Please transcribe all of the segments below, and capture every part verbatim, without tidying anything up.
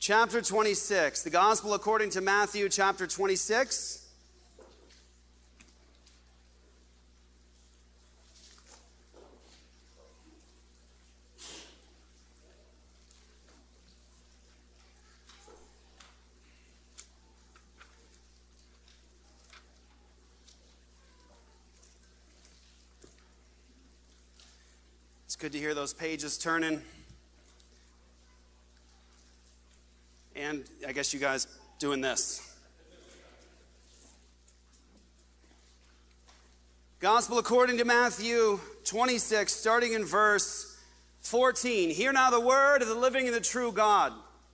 chapter twenty-six. The Gospel according to Matthew, chapter twenty-six. It's good to hear those pages turning. And I guess you guys doing this. Gospel according to Matthew twenty-six, starting in verse fourteen. Hear now the word of the living and the true God.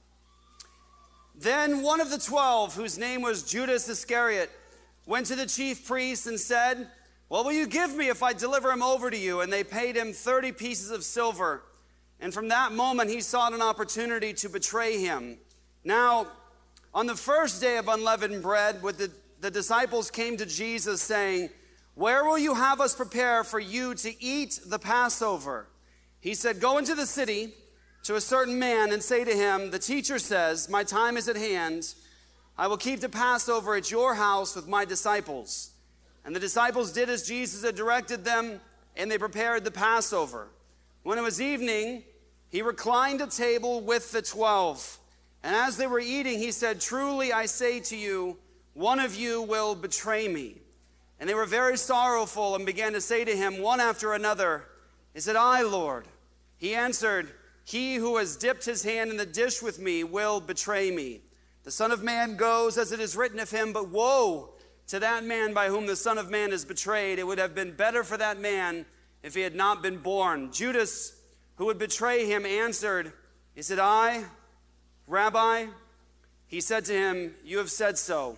Then one of the twelve, whose name was Judas Iscariot, went to the chief priests and said, "What will you give me if I deliver him over to you?" And they paid him thirty pieces of silver. And from that moment he sought an opportunity to betray him. Now, on the first day of unleavened bread, with the, the disciples came to Jesus saying, "Where will you have us prepare for you to eat the Passover?" He said, "Go into the city to a certain man and say to him, 'The teacher says, my time is at hand. I will keep the Passover at your house with my disciples.'" And the disciples did as Jesus had directed them, and they prepared the Passover. When it was evening, he reclined at table with the twelve. And as they were eating, he said, "Truly I say to you, one of you will betray me." And they were very sorrowful and began to say to him one after another, "Is it I, Lord?" He answered, "He who has dipped his hand in the dish with me will betray me. The Son of Man goes as it is written of him, but woe to that man by whom the Son of Man is betrayed. It would have been better for that man if he had not been born." Judas, who would betray him, answered, "Is it I, Rabbi?" He said to him, "You have said so."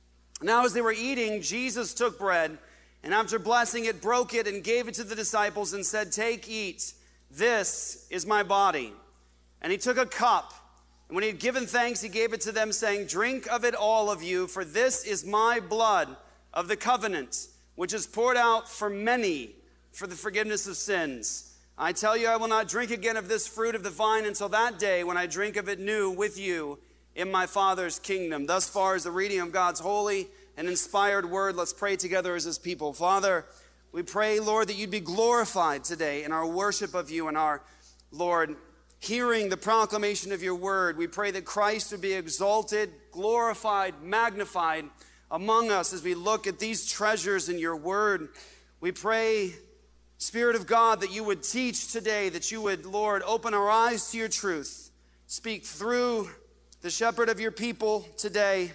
Now as they were eating, Jesus took bread, and after blessing it, broke it and gave it to the disciples and said, "Take, eat. This is my body." And he took a cup. And when he had given thanks, he gave it to them, saying, "Drink of it, all of you, for this is my blood of the covenant, which is poured out for many for the forgiveness of sins. I tell you, I will not drink again of this fruit of the vine until that day when I drink of it new with you in my Father's kingdom." Thus far is the reading of God's holy and inspired word. Let's pray together as his people. Father, we pray, Lord, that you'd be glorified today in our worship of you and our, Lord, hearing the proclamation of your word. We pray that Christ would be exalted, glorified, magnified among us as we look at these treasures in your word. We pray, Spirit of God, that you would teach today, that you would, Lord, open our eyes to your truth. Speak through the shepherd of your people today.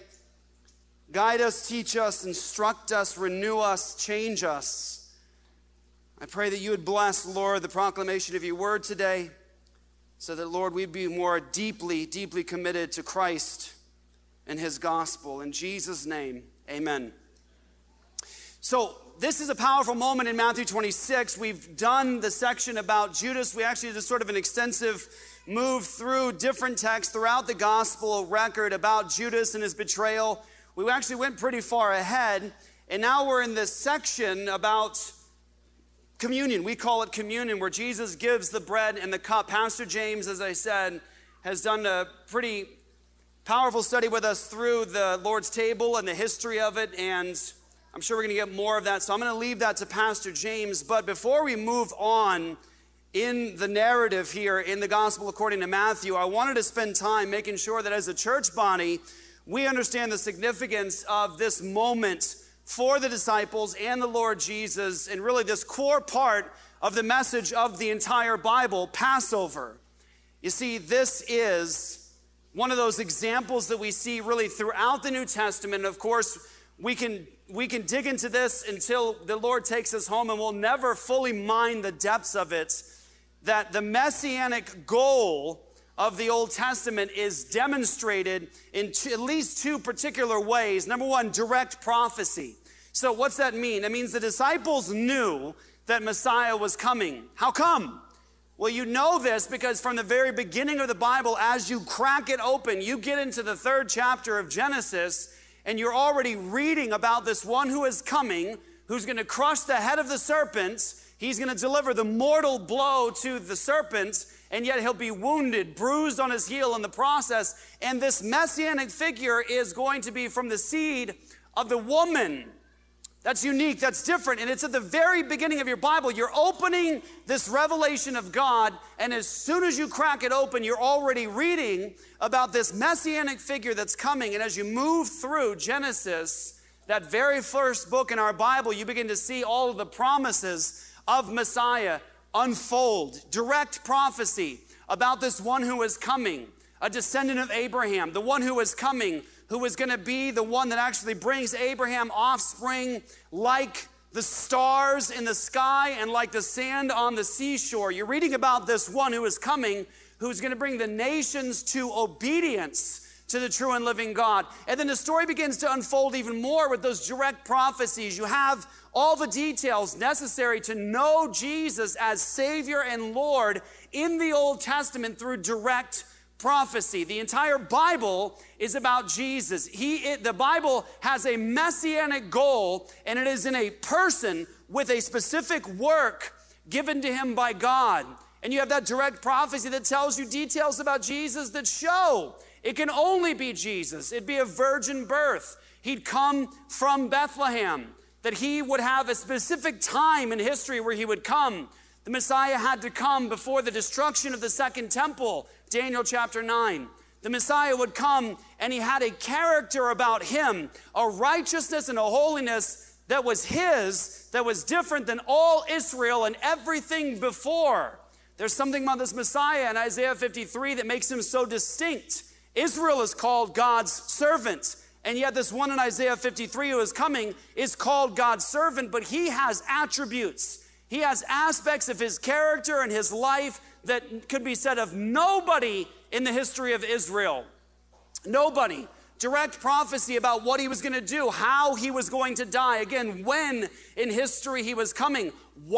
Guide us, teach us, instruct us, renew us, change us. I pray that you would bless, Lord, the proclamation of your word today, so that, Lord, we'd be more deeply, deeply committed to Christ and his gospel. In Jesus' name, amen. So this is a powerful moment in Matthew twenty-six. We've done the section about Judas. We actually did sort of an extensive move through different texts throughout the gospel record about Judas and his betrayal. We actually went pretty far ahead, and now we're in this section about communion. We call it communion, where Jesus gives the bread and the cup. Pastor James, as I said, has done a pretty powerful study with us through the Lord's table and the history of it, and I'm sure we're going to get more of that, so I'm going to leave that to Pastor James. But before we move on in the narrative here in the Gospel according to Matthew, I wanted to spend time making sure that as a church body, we understand the significance of this moment for the disciples and the Lord Jesus, and really this core part of the message of the entire Bible, Passover. You see, this is one of those examples that we see really throughout the New Testament. Of course, we can we can dig into this until the Lord takes us home, and we'll never fully mine the depths of it, that the messianic goal of the Old Testament is demonstrated in two, at least two particular ways. Number one, direct prophecy. So what's that mean? It means the disciples knew that Messiah was coming. How come? Well, you know this because from the very beginning of the Bible, as you crack it open, you get into the third chapter of Genesis, and you're already reading about this one who is coming, who's going to crush the head of the serpent. He's going to deliver the mortal blow to the serpent, and yet he'll be wounded, bruised on his heel in the process. And this messianic figure is going to be from the seed of the woman. That's unique, that's different, and it's at the very beginning of your Bible. You're opening this revelation of God, and as soon as you crack it open, you're already reading about this messianic figure that's coming. And as you move through Genesis, that very first book in our Bible, you begin to see all of the promises of Messiah unfold. Direct prophecy about this one who is coming, a descendant of Abraham, the one who is coming, who is going to be the one that actually brings Abraham offspring like the stars in the sky and like the sand on the seashore. You're reading about this one who is coming, who's going to bring the nations to obedience to the true and living God. And then the story begins to unfold even more with those direct prophecies. You have all the details necessary to know Jesus as Savior and Lord in the Old Testament through direct prophecy. The entire Bible is about Jesus. He, it, the Bible has a messianic goal, and it is in a person with a specific work given to him by God. And you have that direct prophecy that tells you details about Jesus that show it can only be Jesus. It'd be a virgin birth. He'd come from Bethlehem, that he would have a specific time in history where he would come. The Messiah had to come before the destruction of the second temple, Daniel chapter nine. The Messiah would come, and he had a character about him, a righteousness and a holiness that was his, that was different than all Israel and everything before. There's something about this Messiah in Isaiah fifty-three that makes him so distinct. Israel is called God's servant, and yet this one in Isaiah fifty-three who is coming is called God's servant, but he has attributes. He has aspects of his character and his life that could be said of nobody in the history of Israel. Nobody. Direct prophecy about what he was going to do, how he was going to die. Again, when in history he was coming,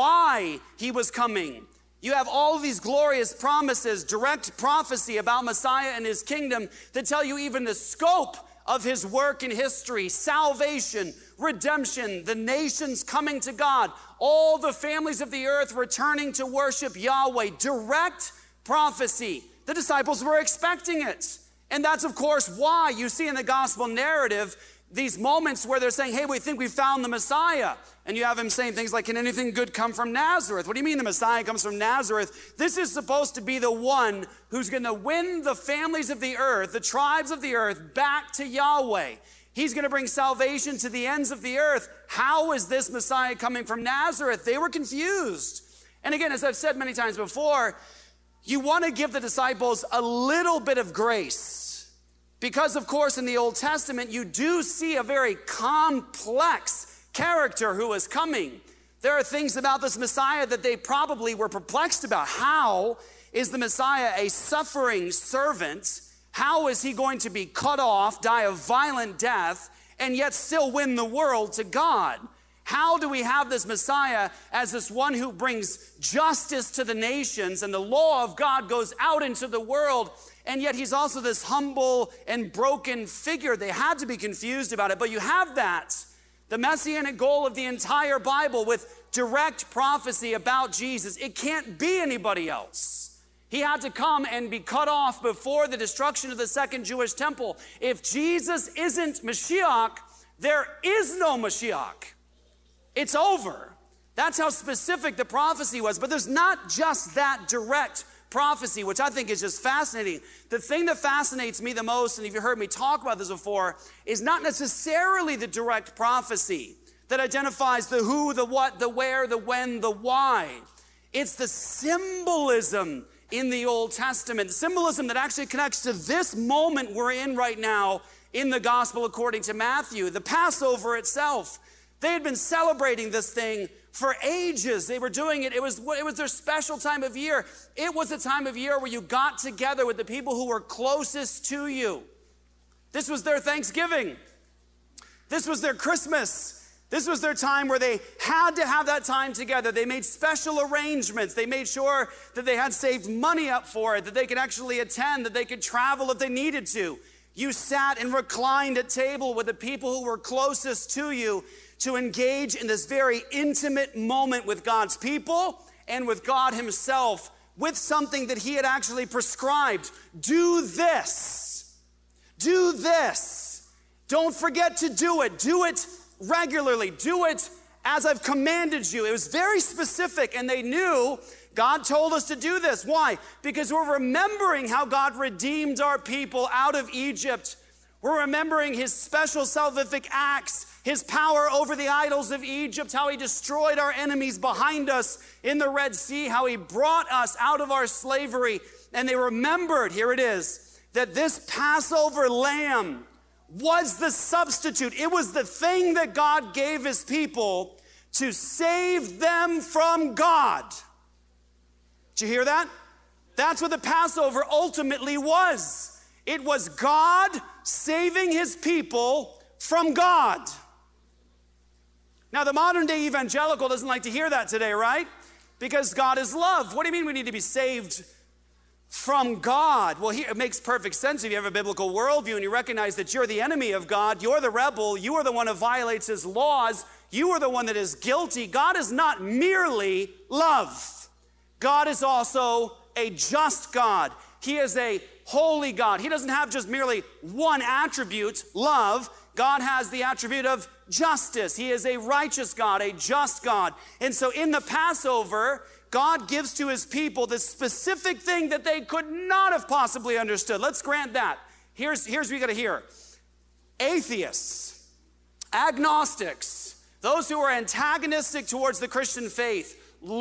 why he was coming. You have all of these glorious promises, direct prophecy about Messiah and his kingdom that tell you even the scope of his work in history, salvation, redemption, the nations coming to God, all the families of the earth returning to worship Yahweh. Direct prophecy. The disciples were expecting it. And that's, of course, why you see in the gospel narrative these moments where they're saying, hey, we think we found the Messiah. And you have him saying things like, can anything good come from Nazareth? What do you mean the Messiah comes from Nazareth? This is supposed to be the one who's going to win the families of the earth, the tribes of the earth, back to Yahweh. He's going to bring salvation to the ends of the earth. How is this Messiah coming from Nazareth? They were confused. And again, as I've said many times before, you want to give the disciples a little bit of grace. Because, of course, in the Old Testament, you do see a very complex character who is coming. There are things about this Messiah that they probably were perplexed about. How is the Messiah a suffering servant? How is he going to be cut off, die a violent death, and yet still win the world to God? How do we have this Messiah as this one who brings justice to the nations and the law of God goes out into the world, and yet he's also this humble and broken figure? They had to be confused about it, but you have that. The messianic goal of the entire Bible with direct prophecy about Jesus. It can't be anybody else. He had to come and be cut off before the destruction of the second Jewish temple. If Jesus isn't Mashiach, there is no Mashiach. It's over. That's how specific the prophecy was. But there's not just that direct prophecy, which I think is just fascinating. The thing that fascinates me the most, and if you've heard me talk about this before, is not necessarily the direct prophecy that identifies the who, the what, the where, the when, the why. It's the symbolism in the Old Testament, symbolism that actually connects to this moment we're in right now in the gospel according to Matthew, the Passover itself. They had been celebrating this thing for ages. They were doing it. It was, it was their special time of year. It was a time of year where you got together with the people who were closest to you. This was their Thanksgiving. This was their Christmas. This was their time where they had to have that time together. They made special arrangements. They made sure that they had saved money up for it, that they could actually attend, that they could travel if they needed to. You sat and reclined at table with the people who were closest to you to engage in this very intimate moment with God's people and with God himself with something that he had actually prescribed. Do this. Do this. Don't forget to do it. Do it regularly. Do it as I've commanded you. It was very specific, and they knew God told us to do this. Why? Because we're remembering how God redeemed our people out of Egypt. We're remembering his special salvific acts, his power over the idols of Egypt, how he destroyed our enemies behind us in the Red Sea, how he brought us out of our slavery. And they remembered, here it is, that this Passover lamb was the substitute. It was the thing that God gave his people to save them from God. Did you hear that? That's what the Passover ultimately was. It was God saving his people from God. Now, the modern day evangelical doesn't like to hear that today, right? Because God is love. What do you mean we need to be saved from God? Well, here, it makes perfect sense if you have a biblical worldview and you recognize that you're the enemy of God, you're the rebel, you are the one who violates his laws, you are the one that is guilty. God is not merely love. God is also a just God. He is a holy God. He doesn't have just merely one attribute, love. God has the attribute of justice. He is a righteous God, a just God. And so in the Passover, God gives to his people this specific thing that they could not have possibly understood. Let's grant that. Here's, here's what you got to hear. Atheists, agnostics, those who are antagonistic towards the Christian faith,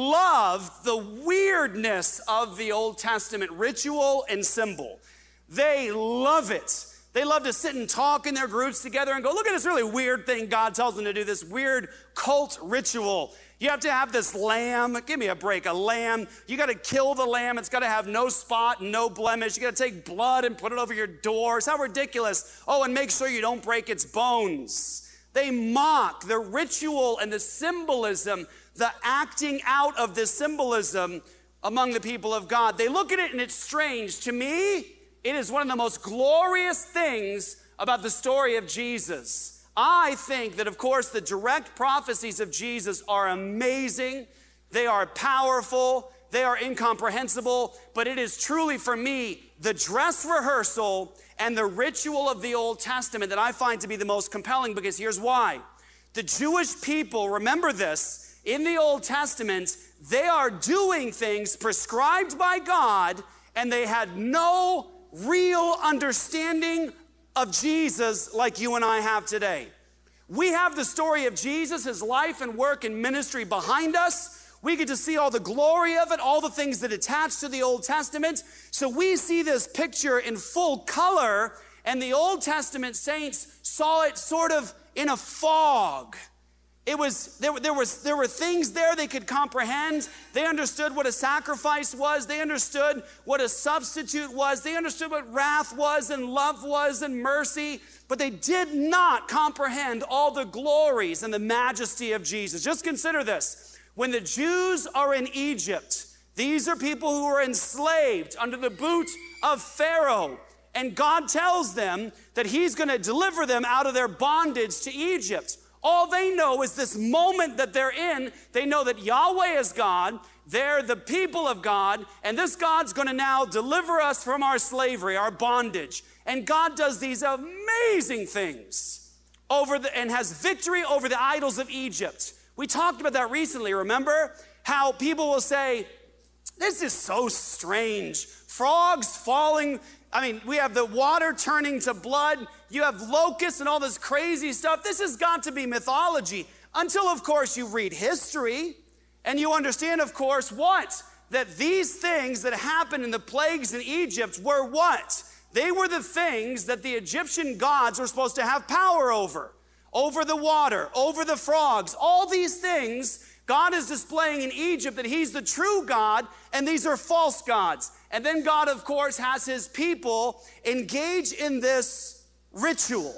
love the weirdness of the Old Testament ritual and symbol. They love it. They love to sit and talk in their groups together and go, look at this really weird thing God tells them to do, this weird cult ritual. You have to have this lamb. Give me a break, a lamb. You got to kill the lamb. It's got to have no spot and no blemish. You got to take blood and put it over your doors. How ridiculous. Oh, and make sure you don't break its bones. They mock the ritual and the symbolism, the acting out of this symbolism among the people of God. They look at it and it's strange. To me, it is one of the most glorious things about the story of Jesus. I think that, of course, the direct prophecies of Jesus are amazing. They are powerful. They are incomprehensible. But it is truly, for me, the dress rehearsal and the ritual of the Old Testament that I find to be the most compelling, because here's why. The Jewish people, remember this, in the Old Testament, they are doing things prescribed by God, and they had no real understanding of Jesus like you and I have today. We have the story of Jesus, his life and work and ministry behind us. We get to see all the glory of it, all the things that attach to the Old Testament. So we see this picture in full color, and the Old Testament saints saw it sort of in a fog. It was, there, there was, there were things there they could comprehend. They understood what a sacrifice was. They understood what a substitute was. They understood what wrath was and love was and mercy. But they did not comprehend all the glories and the majesty of Jesus. Just consider this. When the Jews are in Egypt, these are people who are enslaved under the boot of Pharaoh. And God tells them that he's going to deliver them out of their bondage to Egypt. All they know is this moment that they're in. They know that Yahweh is God. They're the people of God. And this God's going to now deliver us from our slavery, our bondage. And God does these amazing things over the, and has victory over the idols of Egypt. We talked about that recently, remember? How people will say, this is so strange. Frogs falling. I mean, we have the water turning to blood. You have locusts and all this crazy stuff. This has got to be mythology. Until, of course, you read history and you understand, of course, what? That these things that happened in the plagues in Egypt were what? They were the things that the Egyptian gods were supposed to have power over. Over the water, over the frogs. All these things God is displaying in Egypt that he's the true God and these are false gods. And then God, of course, has his people engage in this ritual.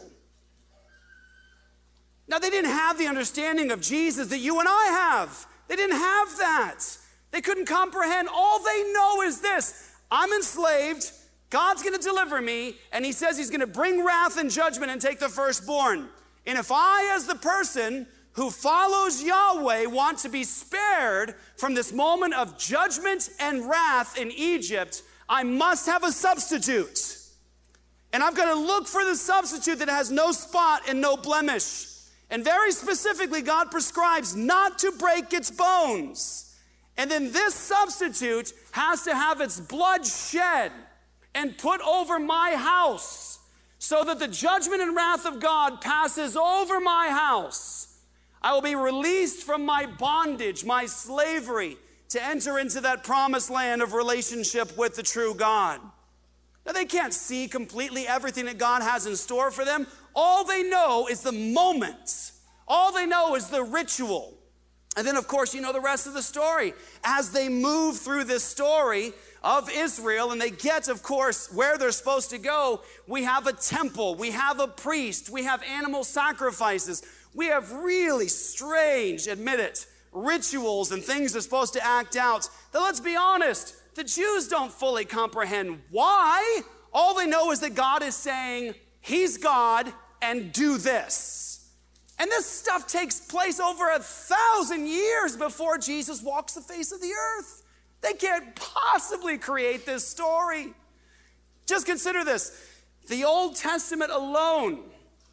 Now, they didn't have the understanding of Jesus that you and I have. They didn't have that. They couldn't comprehend. All they know is this: I'm enslaved, God's going to deliver me, and he says he's going to bring wrath and judgment and take the firstborn. And if I, as the person who follows Yahweh want to be spared from this moment of judgment and wrath in Egypt, I must have a substitute. And I've got to look for the substitute that has no spot and no blemish. And very specifically, God prescribes not to break its bones. And then this substitute has to have its blood shed and put over my house, so that the judgment and wrath of God passes over my house. I will be released from my bondage, my slavery, to enter into that promised land of relationship with the true God. Now, they can't see completely everything that God has in store for them. All they know is the moment. All they know is the ritual. And then, of course, you know the rest of the story. As they move through this story of Israel and they get, of course, where they're supposed to go, we have a temple, we have a priest, we have animal sacrifices. We have really strange, admit it, rituals and things they're supposed to act out that, let's be honest, the Jews don't fully comprehend why. All they know is that God is saying, He's God, and do this. And this stuff takes place over a thousand years before Jesus walks the face of the earth. They can't possibly create this story. Just consider this. The Old Testament alone,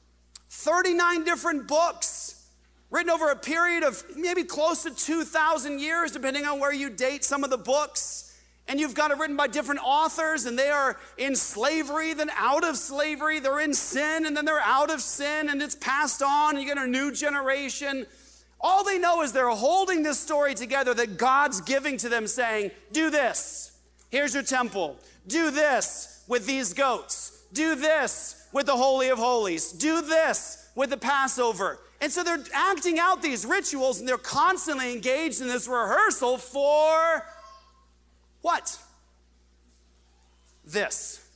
thirty-nine different books, written over a period of maybe close to two thousand years, depending on where you date some of the books. And you've got it written by different authors, and they are in slavery, then out of slavery. They're in sin, and then they're out of sin, and it's passed on, and you get a new generation. All they know is they're holding this story together that God's giving to them, saying, do this. Here's your temple. Do this with these goats. Do this with the Holy of Holies. Do this with the Passover. And so they're acting out these rituals, and they're constantly engaged in this rehearsal for what? This.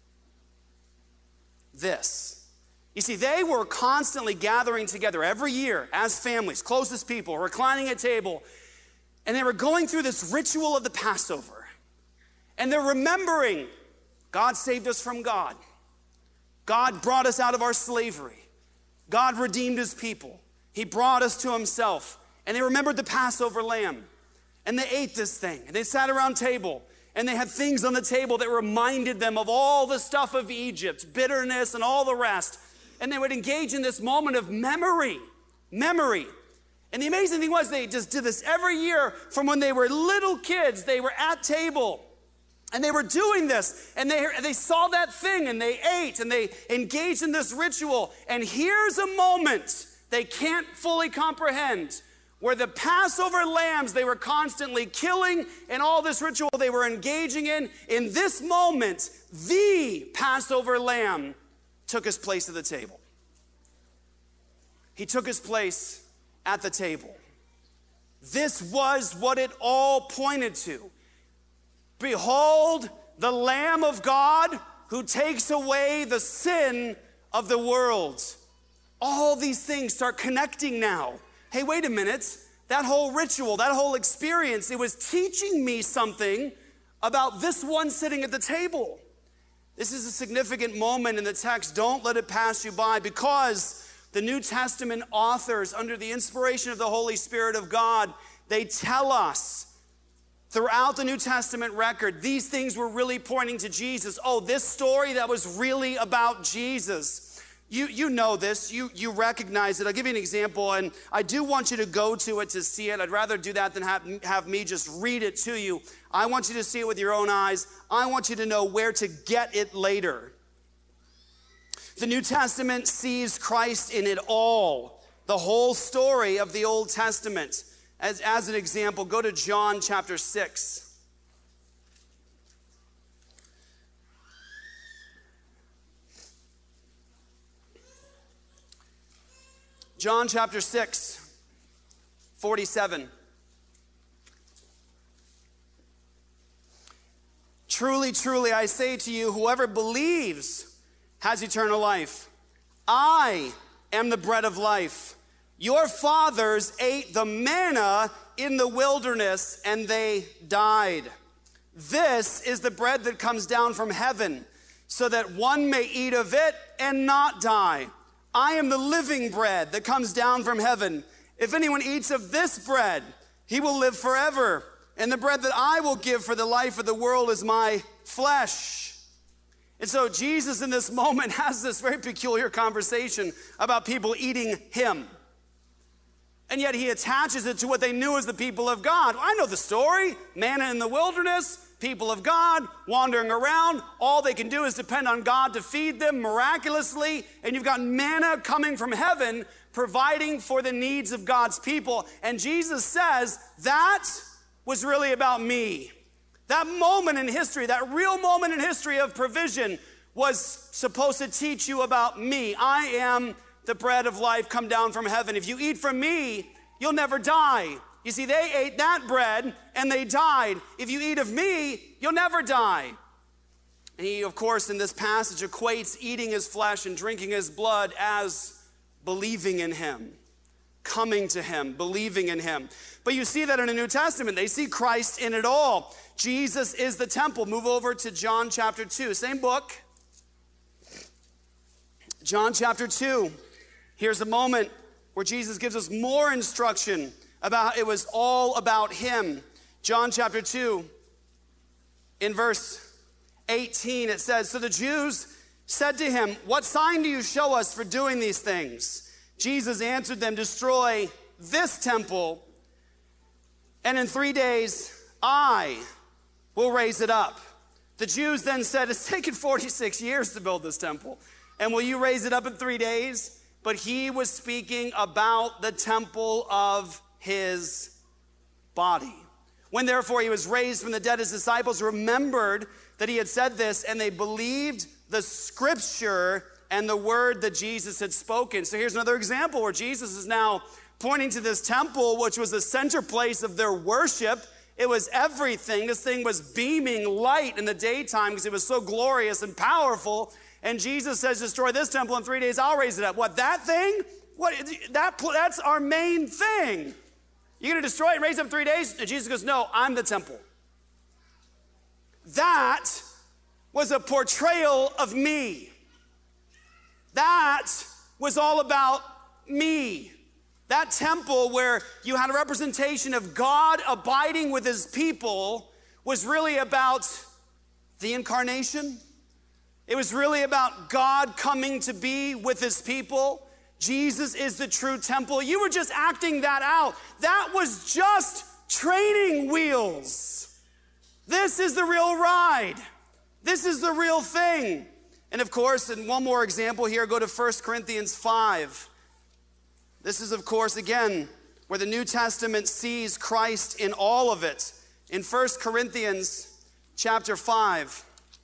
This. You see, they were constantly gathering together every year as families, closest people, reclining at table, and they were going through this ritual of the Passover. And they're remembering, God saved us from God. God brought us out of our slavery. God redeemed His people. He brought us to Himself. And they remembered the Passover lamb. And they ate this thing, and they sat around table, and they had things on the table that reminded them of all the stuff of Egypt, bitterness and all the rest. And they would engage in this moment of memory, memory. And the amazing thing was they just did this every year from when they were little kids. They were at table, and they were doing this, and they, they saw that thing, and they ate, and they engaged in this ritual. And here's a moment they can't fully comprehend, where the Passover lambs they were constantly killing and all this ritual they were engaging in, in this moment, the Passover lamb took his place at the table. He took his place at the table. This was what it all pointed to. Behold, the Lamb of God who takes away the sin of the world. All these things start connecting now. Hey, wait a minute. That whole ritual, that whole experience, it was teaching me something about this one sitting at the table. This is a significant moment in the text. Don't let it pass you by, because the New Testament authors, under the inspiration of the Holy Spirit of God, they tell us throughout the New Testament record, these things were really pointing to Jesus. Oh, this story that was really about Jesus. You, you know this, you, you recognize it. I'll give you an example, and I do want you to go to it to see it. I'd rather do that than have, have me just read it to you. I want you to see it with your own eyes. I want you to know where to get it later. The New Testament sees Christ in it all, the whole story of the Old Testament. As, as an example, go to John chapter six. John chapter six, forty-seven. Truly, truly, I say to you, whoever believes has eternal life. I am the bread of life. Your fathers ate the manna in the wilderness, and they died. This is the bread that comes down from heaven, so that one may eat of it and not die. I am the living bread that comes down from heaven. If anyone eats of this bread, he will live forever. And the bread that I will give for the life of the world is my flesh. And so Jesus in this moment has this very peculiar conversation about people eating him. And yet he attaches it to what they knew as the people of God. I know the story. Manna in the wilderness, people of God wandering around. All they can do is depend on God to feed them miraculously. And you've got manna coming from heaven, providing for the needs of God's people. And Jesus says, that was really about me. That moment in history, that real moment in history of provision was supposed to teach you about me. I am the bread of life come down from heaven. If you eat from me, you'll never die. You see, they ate that bread and they died. If you eat of me, you'll never die. And he, of course, in this passage equates eating his flesh and drinking his blood as believing in him, coming to him, believing in him. But you see that in the New Testament. They see Christ in it all. Jesus is the temple. Move over to John chapter two, same book. John chapter two. Here's a moment where Jesus gives us more instruction about it was all about him. John chapter two, in verse eighteen, it says, so the Jews said to him, what sign do you show us for doing these things? Jesus answered them, destroy this temple, and in three days I will raise it up. The Jews then said, it's taken forty-six years to build this temple, and will you raise it up in three days? But he was speaking about the temple of his body. When therefore he was raised from the dead, his disciples remembered that he had said this, and they believed the scripture and the word that Jesus had spoken. So here's another example where Jesus is now pointing to this temple, which was the center place of their worship. It was everything. This thing was beaming light in the daytime because it was so glorious and powerful. And Jesus says, destroy this temple in three days, I'll raise it up. What, that thing? What, that, that's our main thing. You're going to destroy it and raise it up in three days? And Jesus goes, no, I'm the temple. That was a portrayal of me. That was all about me. That temple where you had a representation of God abiding with his people was really about the incarnation. It was really about God coming to be with his people. Jesus is the true temple. You were just acting that out. That was just training wheels. This is the real ride. This is the real thing. And of course, and one more example here, go to First Corinthians five. This is, of course, again, where the New Testament sees Christ in all of it. In First Corinthians chapter five,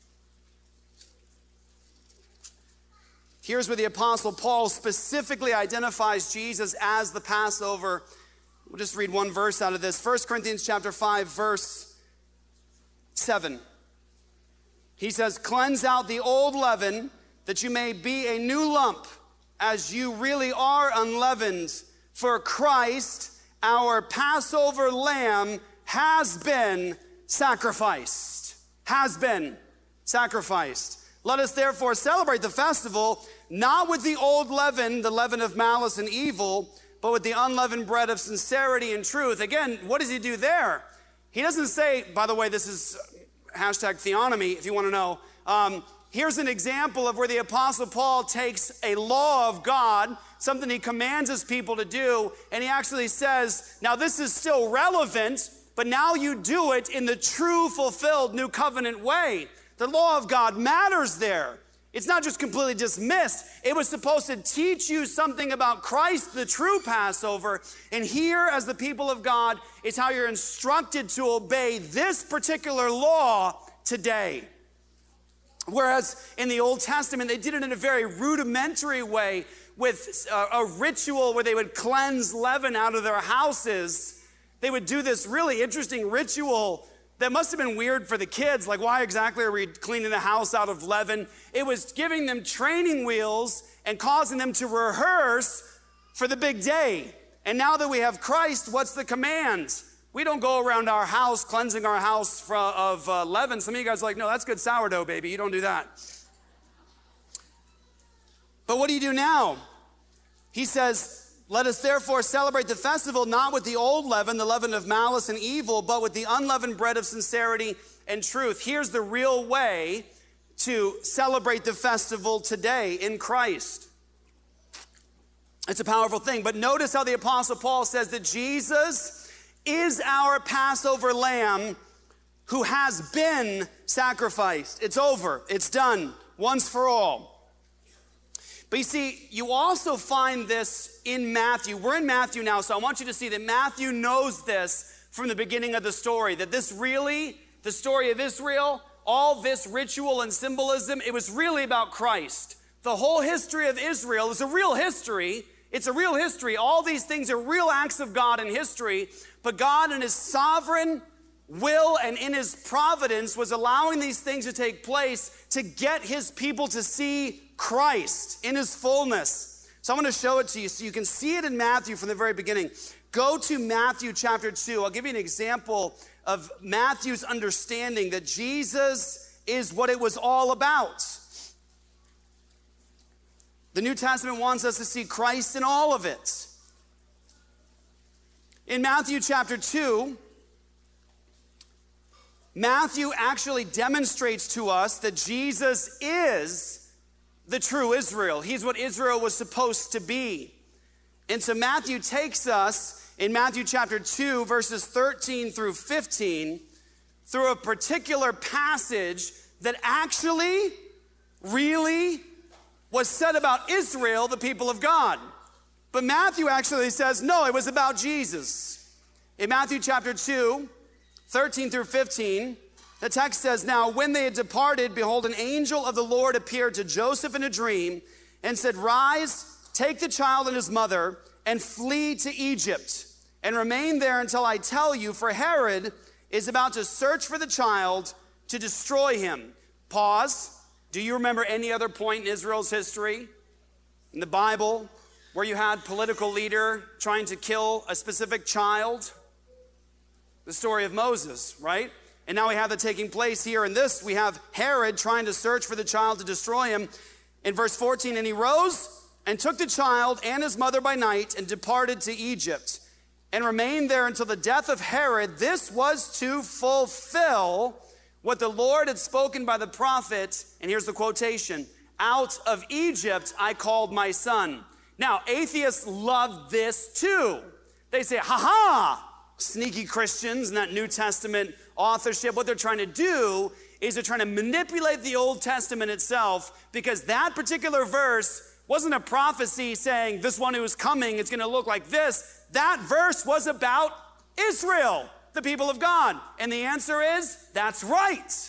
here's where the Apostle Paul specifically identifies Jesus as the Passover. We'll just read one verse out of this. First Corinthians chapter five, verse seven. He says, cleanse out the old leaven, that you may be a new lump, as you really are unleavened. For Christ, our Passover lamb, has been sacrificed. Has been sacrificed. Let us therefore celebrate the festival, not with the old leaven, the leaven of malice and evil, but with the unleavened bread of sincerity and truth. Again, what does he do there? He doesn't say, by the way, this is hashtag theonomy, if you want to know. Um, here's an example of where the Apostle Paul takes a law of God, something he commands his people to do, and he actually says, now this is still relevant, but now you do it in the true, fulfilled, new covenant way. The law of God matters there. It's not just completely dismissed. It was supposed to teach you something about Christ, the true Passover. And here, as the people of God, it's how you're instructed to obey this particular law today. Whereas in the Old Testament, they did it in a very rudimentary way with a, a ritual where they would cleanse leaven out of their houses. They would do this really interesting ritual that must have been weird for the kids. Like, why exactly are we cleaning the house out of leaven? It was giving them training wheels and causing them to rehearse for the big day. And now that we have Christ, what's the command? We don't go around our house cleansing our house from, of uh, leaven. Some of you guys are like, no, that's good sourdough, baby. You don't do that. But what do you do now? He says, let us therefore celebrate the festival not with the old leaven, the leaven of malice and evil, but with the unleavened bread of sincerity and truth. Here's the real way to celebrate the festival today in Christ. It's a powerful thing. But notice how the Apostle Paul says that Jesus is our Passover lamb who has been sacrificed. It's over. It's done once for all. But you see, you also find this in Matthew. We're in Matthew now, so I want you to see that Matthew knows this from the beginning of the story, that this really, the story of Israel, all this ritual and symbolism, it was really about Christ. The whole history of Israel is a real history. It's a real history. All these things are real acts of God in history, but God in his sovereign will and in his providence was allowing these things to take place to get his people to see Christ in his fullness. So I'm going to show it to you so you can see it in Matthew from the very beginning. Go to Matthew chapter two. I'll give you an example of Matthew's understanding that Jesus is what it was all about. The New Testament wants us to see Christ in all of it. In Matthew chapter two, Matthew actually demonstrates to us that Jesus is the true Israel. He's what Israel was supposed to be. And so Matthew takes us in Matthew chapter two, verses thirteen through fifteen, through a particular passage that actually, really was said about Israel, the people of God. But Matthew actually says, no, it was about Jesus. In Matthew chapter two, thirteen through fifteen, the text says, now when they had departed, behold, an angel of the Lord appeared to Joseph in a dream and said, rise, take the child and his mother and flee to Egypt and remain there until I tell you, for Herod is about to search for the child to destroy him. Pause. Do you remember any other point in Israel's history in the Bible where you had a political leader trying to kill a specific child? The story of Moses, right? And now we have that taking place here in this. We have Herod trying to search for the child to destroy him. In verse fourteen, and he rose and took the child and his mother by night and departed to Egypt and remained there until the death of Herod. This was to fulfill what the Lord had spoken by the prophet, and here's the quotation, out of Egypt I called my son. Now, atheists love this too. They say, ha ha, sneaky Christians and that New Testament authorship. What they're trying to do is they're trying to manipulate the Old Testament itself, because that particular verse wasn't a prophecy saying this one who is coming is going to look like this. That verse was about Israel, the people of God. And the answer is, that's right.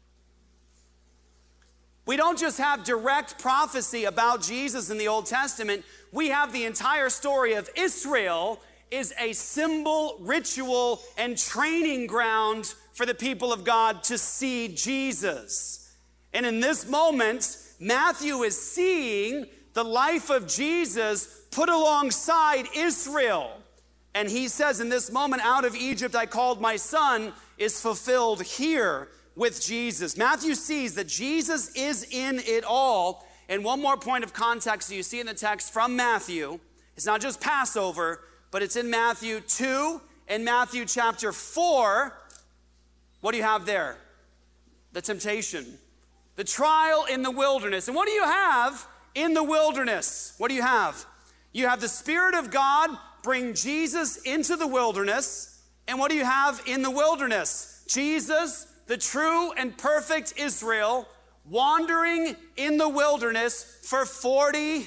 We don't just have direct prophecy about Jesus in the Old Testament. We have the entire story of Israel is a symbol, ritual, and training ground for the people of God to see Jesus. And in this moment, Matthew is seeing the life of Jesus put alongside Israel. And he says in this moment, out of Egypt I called my son, is fulfilled here with Jesus. Matthew sees that Jesus is in it all. And one more point of context that you see in the text from Matthew, it's not just Passover, but it's in Matthew two and Matthew chapter four. What do you have there? The temptation, the trial in the wilderness. And what do you have in the wilderness? What do you have? You have the Spirit of God bring Jesus into the wilderness. And what do you have in the wilderness? Jesus, the true and perfect Israel, wandering in the wilderness for forty.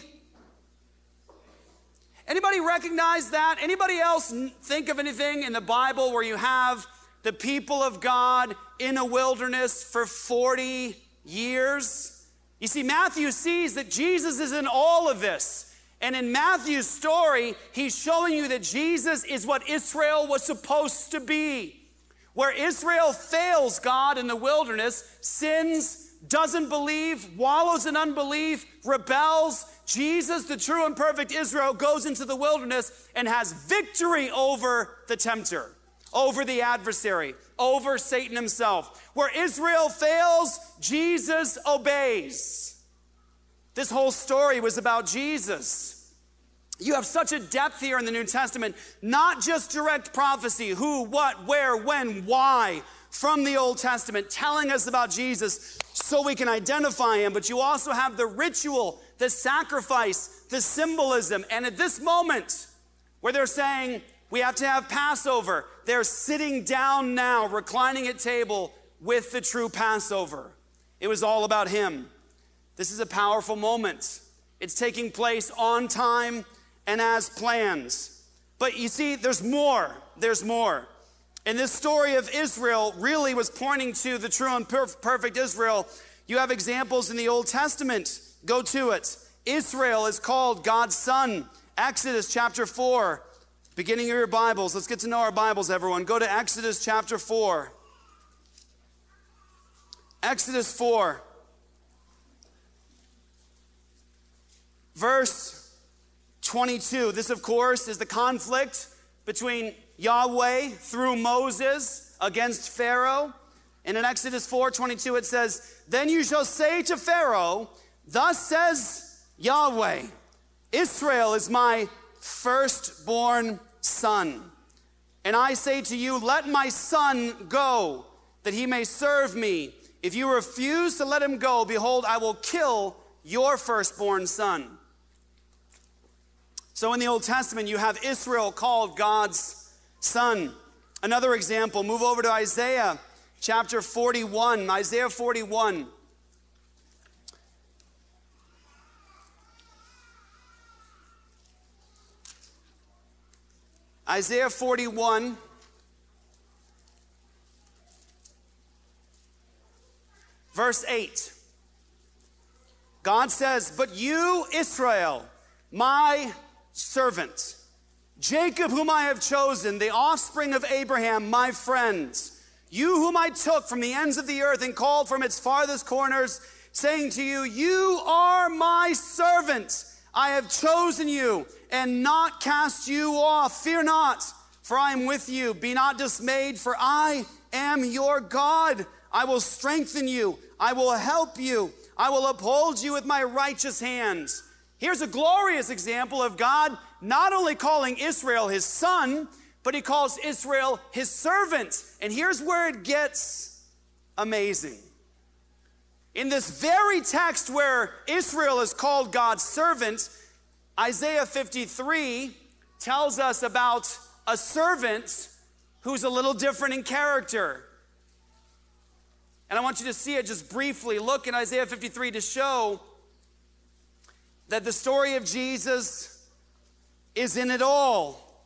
Anybody recognize that? Anybody else think of anything in the Bible where you have the people of God in a wilderness for forty years? You see, Matthew sees that Jesus is in all of this. And in Matthew's story, he's showing you that Jesus is what Israel was supposed to be. Where Israel fails God in the wilderness, sins, doesn't believe, wallows in unbelief, rebels, Jesus, the true and perfect Israel, goes into the wilderness and has victory over the tempter, over the adversary, over Satan himself. Where Israel fails, Jesus obeys. This whole story was about Jesus. You have such a depth here in the New Testament, not just direct prophecy, who, what, where, when, why, from the Old Testament, telling us about Jesus so we can identify him, but you also have the ritual, the sacrifice, the symbolism. And at this moment where they're saying we have to have Passover, they're sitting down now, reclining at table with the true Passover. It was all about him. This is a powerful moment. It's taking place on time and as plans. But you see, there's more. There's more. And this story of Israel really was pointing to the true and perf- perfect Israel. You have examples in the Old Testament. Go to it. Israel is called God's son. Exodus chapter four. Beginning of your Bibles. Let's get to know our Bibles, everyone. Go to Exodus chapter four. Exodus four. Verse twenty-two. This, of course, is the conflict between Yahweh through Moses against Pharaoh. And in Exodus four twenty-two it says, "Then you shall say to Pharaoh, thus says Yahweh, Israel is my firstborn son. And I say to you, let my son go, that he may serve me. If you refuse to let him go, behold, I will kill your firstborn son." So in the Old Testament, you have Israel called God's son. Another example, move over to Isaiah chapter forty-one. Isaiah forty-one. Isaiah forty-one. Verse eight. God says, "But you, Israel, my servant, Jacob whom I have chosen, the offspring of Abraham, my friends, you whom I took from the ends of the earth and called from its farthest corners, saying to you, you are my servant. I have chosen you and not cast you off. Fear not, for I am with you. Be not dismayed, for I am your God. I will strengthen you. I will help you. I will uphold you with my righteous hands." Here's a glorious example of God not only calling Israel his son, but he calls Israel his servant. And here's where it gets amazing. In this very text where Israel is called God's servant, Isaiah fifty-three tells us about a servant who's a little different in character. And I want you to see it just briefly. Look in Isaiah fifty-three to show that the story of Jesus is in it all.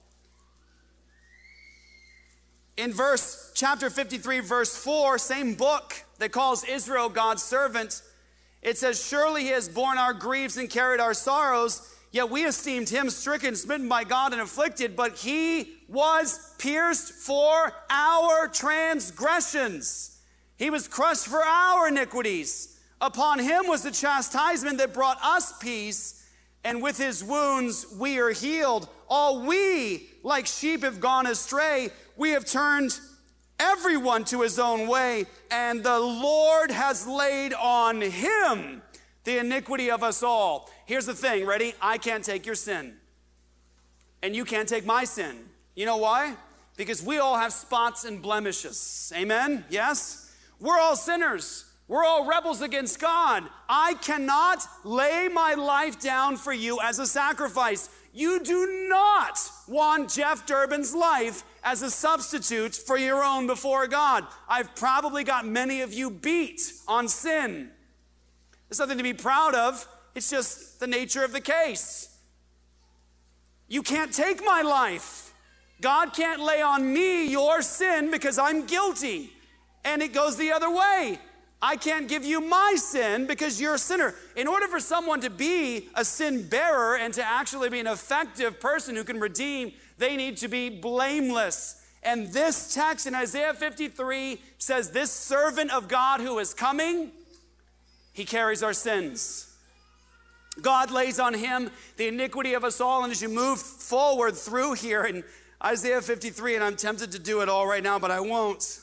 In verse, chapter fifty-three, verse four, same book that calls Israel God's servant, it says, "Surely he has borne our griefs and carried our sorrows, yet we esteemed him stricken, smitten by God, and afflicted, but he was pierced for our transgressions. He was crushed for our iniquities. Upon him was the chastisement that brought us peace, and with his wounds we are healed. All we, like sheep, have gone astray. We have turned everyone to his own way, and the Lord has laid on him the iniquity of us all." Here's the thing, ready? I can't take your sin, and you can't take my sin. You know why? Because we all have spots and blemishes. Amen? Yes? We're all sinners. We're all rebels against God. I cannot lay my life down for you as a sacrifice. You do not want Jeff Durbin's life as a substitute for your own before God. I've probably got many of you beat on sin. There's nothing to be proud of. It's just the nature of the case. You can't take my life. God can't lay on me your sin because I'm guilty. And it goes the other way. I can't give you my sin because you're a sinner. In order for someone to be a sin bearer and to actually be an effective person who can redeem, they need to be blameless. And this text in Isaiah fifty-three says this servant of God who is coming, he carries our sins. God lays on him the iniquity of us all. And as you move forward through here in Isaiah fifty-three, and I'm tempted to do it all right now, but I won't.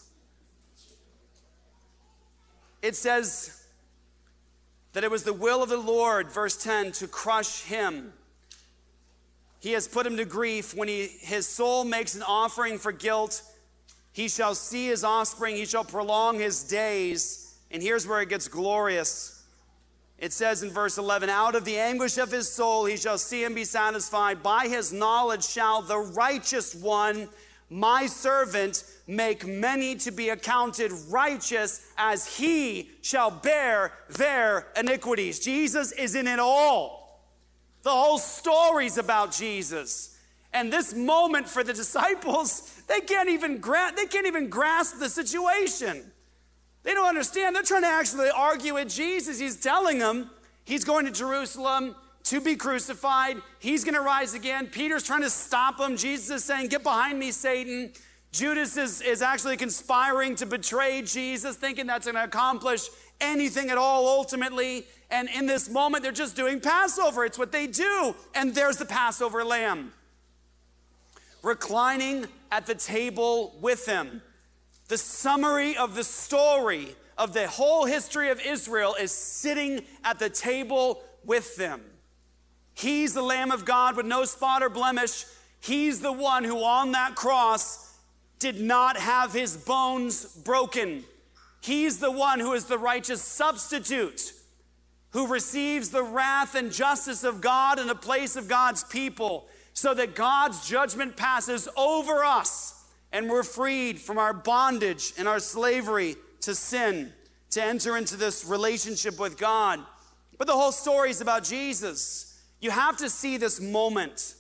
It says that it was the will of the Lord, verse ten, to crush him. he has put him to grief. When he, his soul makes an offering for guilt, he shall see his offspring, he shall prolong his days. And here's where it gets glorious. It says in verse eleven, out of the anguish of his soul he shall see and be satisfied. By his knowledge shall the righteous one, my servant, make many to be accounted righteous, as he shall bear their iniquities. Jesus is in it all. The whole story's about Jesus. And this moment for the disciples, they can't even gra- they can't even grasp the situation. They don't understand. They're trying to actually argue with Jesus. He's telling them he's going to Jerusalem to be crucified. He's going to rise again. Peter's trying to stop him. Jesus is saying, get behind me, Satan. Judas is, is actually conspiring to betray Jesus, thinking that's going to accomplish anything at all ultimately. And in this moment, they're just doing Passover. It's what they do. And there's the Passover lamb, reclining at the table with him. The summary of the story of the whole history of Israel is sitting at the table with them. He's the Lamb of God with no spot or blemish. He's the one who on that cross did not have his bones broken. He's the one who is the righteous substitute, who receives the wrath and justice of God in the place of God's people, so that God's judgment passes over us and we're freed from our bondage and our slavery to sin, to enter into this relationship with God. But the whole story is about Jesus. You have to see this moment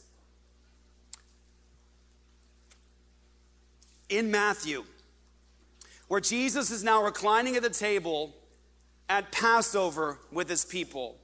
in Matthew, where Jesus is now reclining at the table at Passover with his people,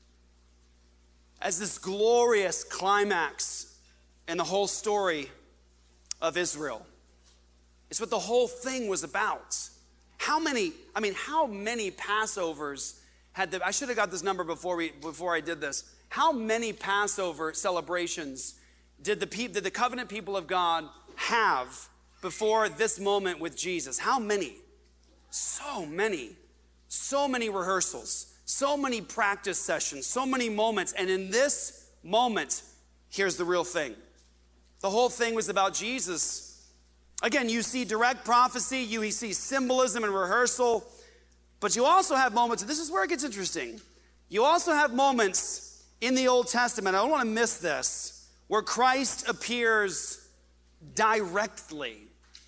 as this glorious climax in the whole story of Israel. It's what the whole thing was about. How many, I mean, how many Passovers had the, I should have got this number before we before I did this. How many Passover celebrations did the people, did the covenant people of God have before this moment with Jesus? How many? So many. So many rehearsals, so many practice sessions, so many moments. And in this moment, here's the real thing. The whole thing was about Jesus. Again, you see direct prophecy, you see symbolism and rehearsal, but you also have moments, and this is where it gets interesting. You also have moments in the Old Testament, I don't want to miss this, where Christ appears directly.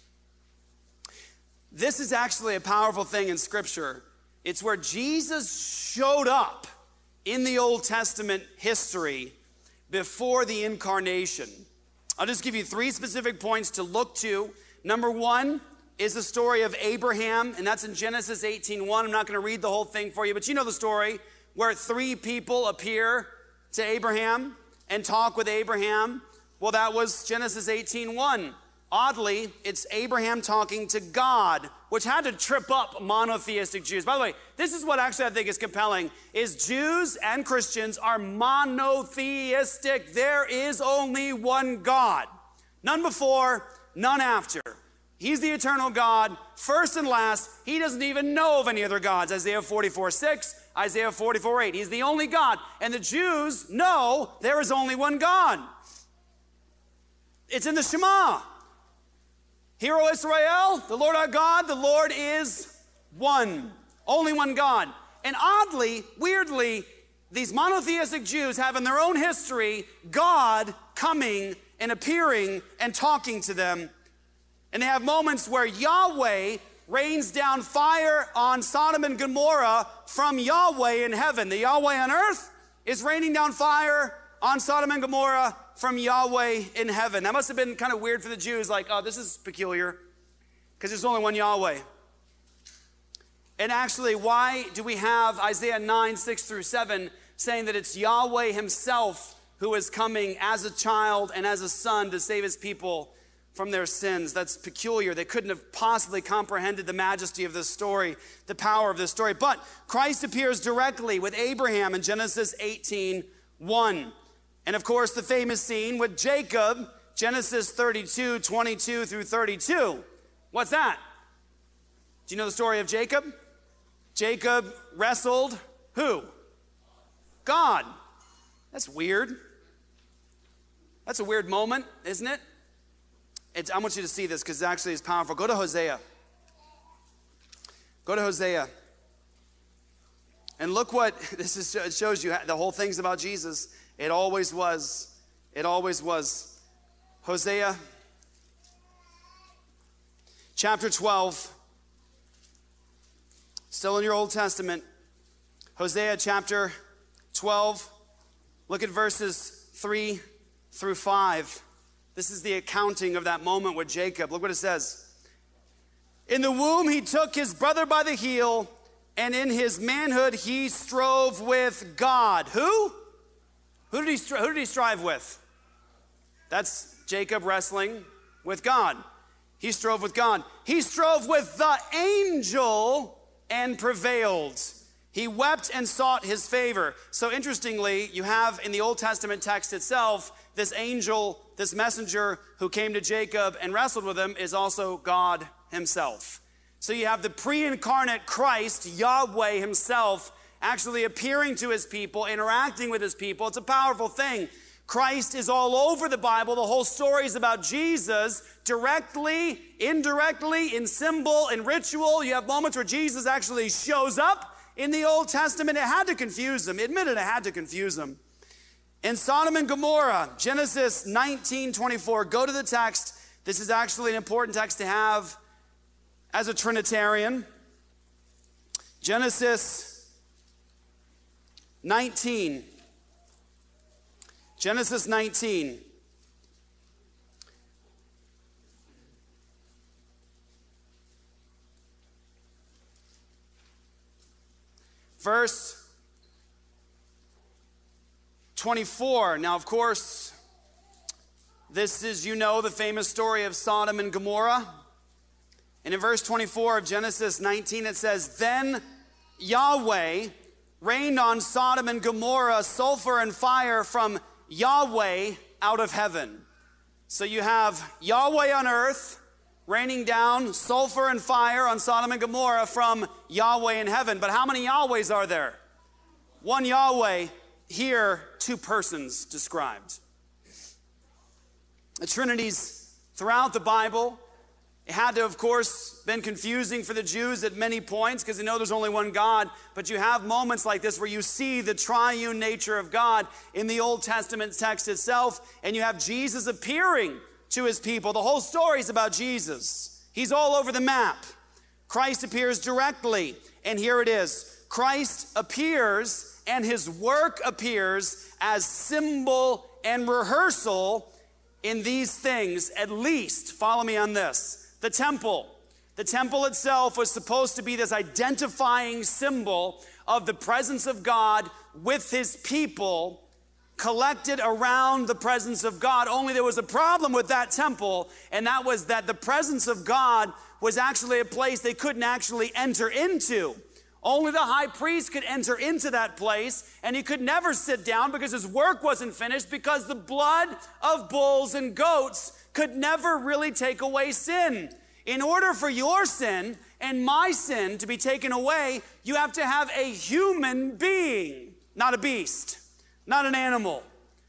This is actually a powerful thing in Scripture. It's where Jesus showed up in the Old Testament history before the incarnation. I'll just give you three specific points to look to. Number one is the story of Abraham, and that's in Genesis eighteen one. I'm not going to read the whole thing for you, but you know the story where three people appear to Abraham and talk with Abraham. Well, that was Genesis eighteen one. Oddly, it's Abraham talking to God, which had to trip up monotheistic Jews. By the way, this is what actually I think is compelling, is Jews and Christians are monotheistic. There is only one God. None before, none after. He's the eternal God, first and last. He doesn't even know of any other gods. Isaiah forty-four six, Isaiah forty-four eight. He's the only God. And the Jews know there is only one God. It's in the Shema. Hear, O Israel, the Lord our God, the Lord is one. Only one God. And oddly, weirdly, these monotheistic Jews have in their own history God coming and appearing and talking to them. And they have moments where Yahweh rains down fire on Sodom and Gomorrah from Yahweh in heaven. The Yahweh on earth is raining down fire on Sodom and Gomorrah from Yahweh in heaven. That must have been kind of weird for the Jews, like, oh, this is peculiar, because there's only one Yahweh. And actually, why do we have Isaiah nine, six through seven saying that it's Yahweh himself who is coming as a child and as a son to save his people from their sins? That's peculiar. They couldn't have possibly comprehended the majesty of this story, the power of this story. But Christ appears directly with Abraham in Genesis eighteen one. And of course, the famous scene with Jacob, Genesis thirty-two, twenty-two through thirty-two. What's that? Do you know the story of Jacob? Jacob wrestled who? God. That's weird. That's a weird moment, isn't it? It's, I want you to see this because actually it's powerful. Go to Hosea. Go to Hosea. And look what, this is, it shows you the whole thing's about Jesus. It always was. It always was. Hosea chapter twelve. Still in your Old Testament. Hosea chapter twelve. Look at verses three through five. This is the accounting of that moment with Jacob. Look what it says. In the womb he took his brother by the heel, and in his manhood he strove with God. Who? Who did he, stri- who did he strive with? That's Jacob wrestling with God. He strove with God. He strove with the angel and prevailed. He wept and sought his favor. So interestingly, you have in the Old Testament text itself, this angel, this messenger who came to Jacob and wrestled with him is also God himself. So you have the pre-incarnate Christ, Yahweh himself, actually appearing to his people, interacting with his people. It's a powerful thing. Christ is all over the Bible. The whole story is about Jesus, directly, indirectly, in symbol, in ritual. You have moments where Jesus actually shows up in the Old Testament. It had to confuse them. Admitted it had to confuse them. In Sodom and Gomorrah, Genesis nineteen twenty-four, go to the text. This is actually an important text to have as a Trinitarian. Genesis nineteen. Genesis nineteen. Verse twenty-four. Now, of course, this is, you know, the famous story of Sodom and Gomorrah. And in verse twenty-four of Genesis nineteen, it says, Then Yahweh rained on Sodom and Gomorrah sulfur and fire from Yahweh out of heaven. So you have Yahweh on earth raining down sulfur and fire on Sodom and Gomorrah from Yahweh in heaven. But how many Yahwehs are there? One Yahweh. Here, two persons described. The Trinity's throughout the Bible. It had to, of course, been confusing for the Jews at many points because they know there's only one God. But you have moments like this where you see the triune nature of God in the Old Testament text itself, and you have Jesus appearing to his people. The whole story is about Jesus. He's all over the map. Christ appears directly, and here it is. Christ appears, and his work appears as symbol and rehearsal in these things, at least. Follow me on this. The temple. The temple itself was supposed to be this identifying symbol of the presence of God with his people collected around the presence of God. Only there was a problem with that temple, and that was that the presence of God was actually a place they couldn't actually enter into. Only the high priest could enter into that place, and he could never sit down because his work wasn't finished, because the blood of bulls and goats could never really take away sin. In order for your sin and my sin to be taken away, you have to have a human being, not a beast, not an animal.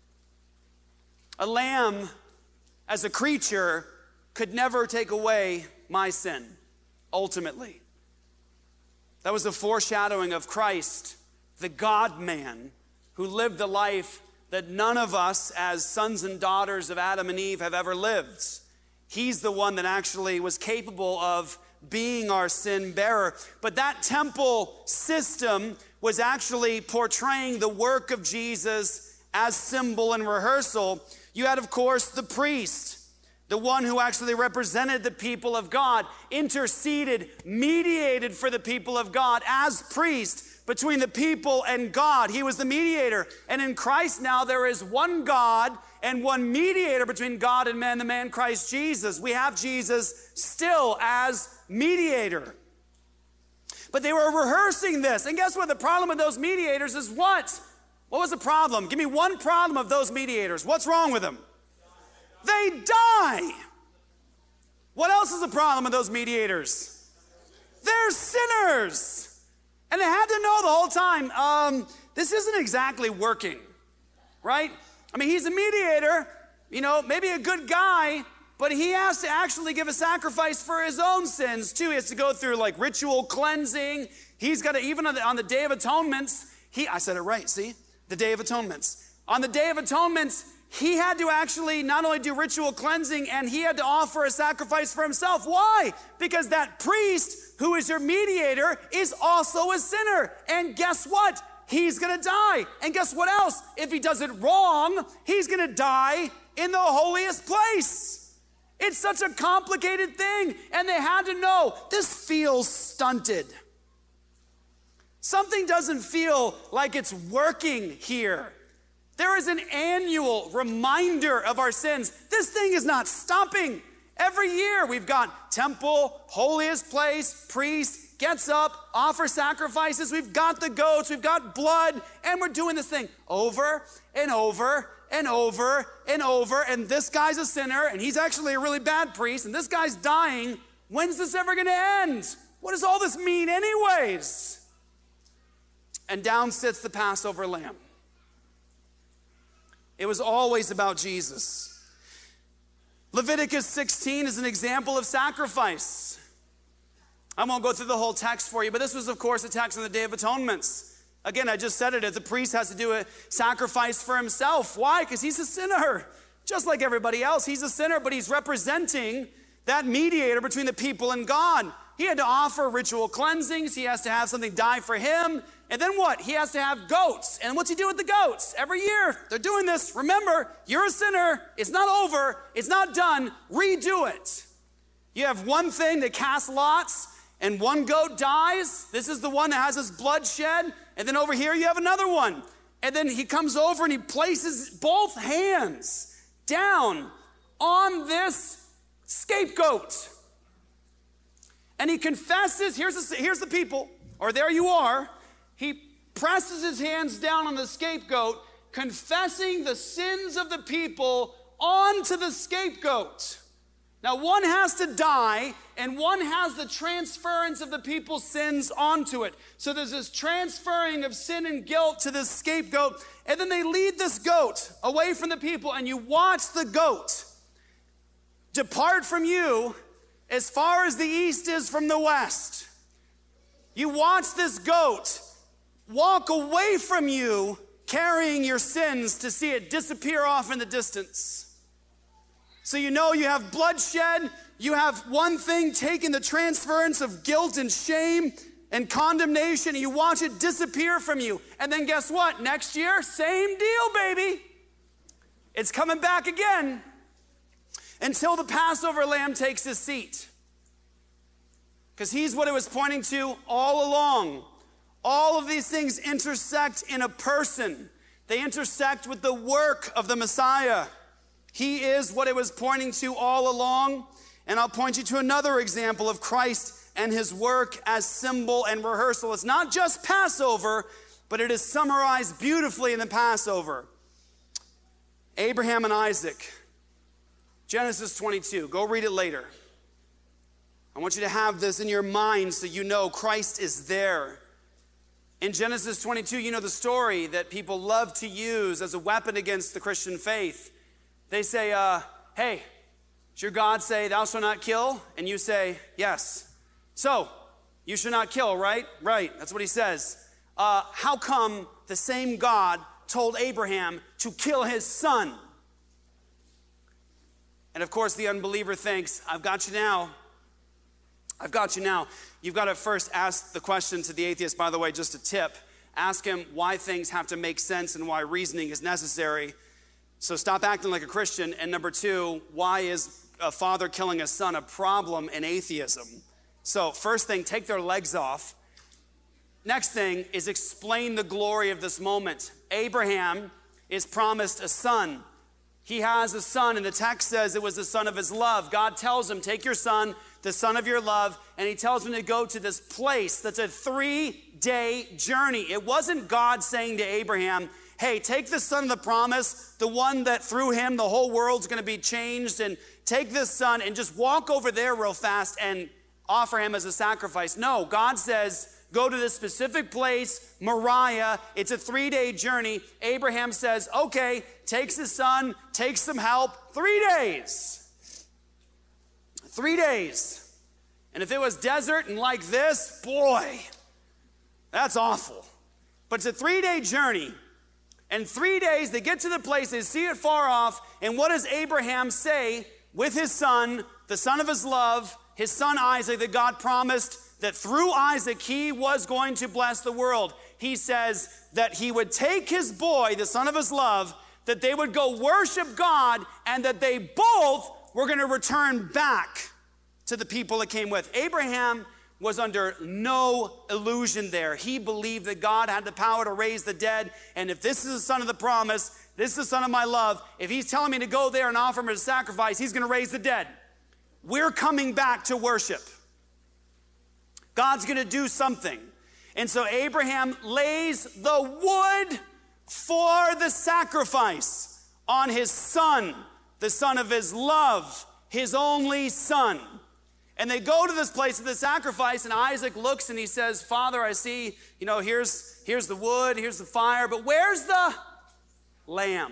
A lamb as a creature could never take away my sin, ultimately. That was a foreshadowing of Christ, the God-man, who lived the life that none of us as sons and daughters of Adam and Eve have ever lived. He's the one that actually was capable of being our sin bearer. But that temple system was actually portraying the work of Jesus as symbol and rehearsal. You had, of course, the priest, the one who actually represented the people of God, interceded, mediated for the people of God as priest between the people and God. He was the mediator. And in Christ now there is one God and one mediator between God and man, the man Christ Jesus. We have Jesus still as mediator. But they were rehearsing this. And guess what? The problem with those mediators is what? What was the problem? Give me one problem of those mediators. What's wrong with them? They die. What else is the problem with those mediators? They're sinners. And they had to know the whole time, um, this isn't exactly working, right? I mean, he's a mediator, you know, maybe a good guy, but he has to actually give a sacrifice for his own sins too. He has to go through like ritual cleansing. He's got to, even on the, on the Day of Atonements, he, I said it right, see? The Day of Atonements. On the Day of Atonements, he had to actually not only do ritual cleansing, and he had to offer a sacrifice for himself. Why? Because that priest, who is your mediator, is also a sinner. And guess what? He's gonna die. And guess what else? If he does it wrong, he's gonna die in the holiest place. It's such a complicated thing. And they had to know, this feels stunted. Something doesn't feel like it's working here. There is an annual reminder of our sins. This thing is not stopping. Every year we've got temple, holiest place, priest, gets up, offers sacrifices. We've got the goats, we've got blood, and we're doing this thing over and over and over and over. And this guy's a sinner, and he's actually a really bad priest, and this guy's dying. When's this ever gonna end? What does all this mean anyways? And down sits the Passover lamb. It was always about Jesus. Leviticus sixteen is an example of sacrifice. I won't go through the whole text for you, but this was, of course, a text on the Day of Atonements. Again, I just said it, the priest has to do a sacrifice for himself. Why? Because he's a sinner. Just like everybody else, he's a sinner, but he's representing that mediator between the people and God. He had to offer ritual cleansings. He has to have something die for him. And then what? He has to have goats. And what's he do with the goats? Every year, they're doing this. Remember, you're a sinner. It's not over. It's not done. Redo it. You have one thing that casts lots, and one goat dies. This is the one that has his blood shed. And then over here, you have another one. And then he comes over and he places both hands down on this scapegoat. And he confesses, here's the, here's the people, or there you are. He presses his hands down on the scapegoat, confessing the sins of the people onto the scapegoat. Now, one has to die, and one has the transference of the people's sins onto it. So there's this transferring of sin and guilt to this scapegoat, and then they lead this goat away from the people, and you watch the goat depart from you as far as the east is from the west. You watch this goat walk away from you, carrying your sins, to see it disappear off in the distance. So you know you have bloodshed, you have one thing taking the transference of guilt and shame and condemnation, and you watch it disappear from you. And then guess what? Next year, same deal, baby. It's coming back again until the Passover lamb takes his seat. Because he's what it was pointing to all along. All of these things intersect in a person. They intersect with the work of the Messiah. He is what it was pointing to all along. And I'll point you to another example of Christ and his work as symbol and rehearsal. It's not just Passover, but it is summarized beautifully in the Passover. Abraham and Isaac. Genesis twenty-two. Go read it later. I want you to have this in your mind so you know Christ is there. In Genesis twenty-two, you know the story that people love to use as a weapon against the Christian faith. They say, uh, hey, does your God say, thou shalt not kill? And you say, yes. So, you should not kill, right? Right, that's what he says. Uh, how come the same God told Abraham to kill his son? And of course, the unbeliever thinks, I've got you now. I've got you now. You've got to first ask the question to the atheist, by the way, just a tip. Ask him why things have to make sense and why reasoning is necessary. So stop acting like a Christian. And number two, why is a father killing a son a problem in atheism? So first thing, take their legs off. Next thing is explain the glory of this moment. Abraham is promised a son. He has a son, and the text says it was the son of his love. God tells him, take your son, the son of your love, and he tells him to go to this place that's a three-day journey. It wasn't God saying to Abraham, hey, take the son of the promise, the one that through him the whole world's going to be changed, and take this son and just walk over there real fast and offer him as a sacrifice. No, God says, go to this specific place, Moriah. It's a three-day journey. Abraham says, okay, takes his son, takes some help, three days. Three days. And if it was desert and like this, boy, that's awful. But it's a three-day journey. And three days, they get to the place, they see it far off, and what does Abraham say with his son, the son of his love, his son Isaac, that God promised that through Isaac he was going to bless the world? He says that he would take his boy, the son of his love, that they would go worship God, and that they both were going to return back to the people that came with. Abraham was under no illusion there. He believed that God had the power to raise the dead, and if this is the son of the promise, this is the son of my love, if he's telling me to go there and offer him as a sacrifice, he's going to raise the dead. We're coming back to worship. God's going to do something. And so Abraham lays the wood for the sacrifice on his son, the son of his love, his only son. And they go to this place of the sacrifice, and Isaac looks and he says, Father, I see, you know, here's, here's the wood, here's the fire, but where's the lamb?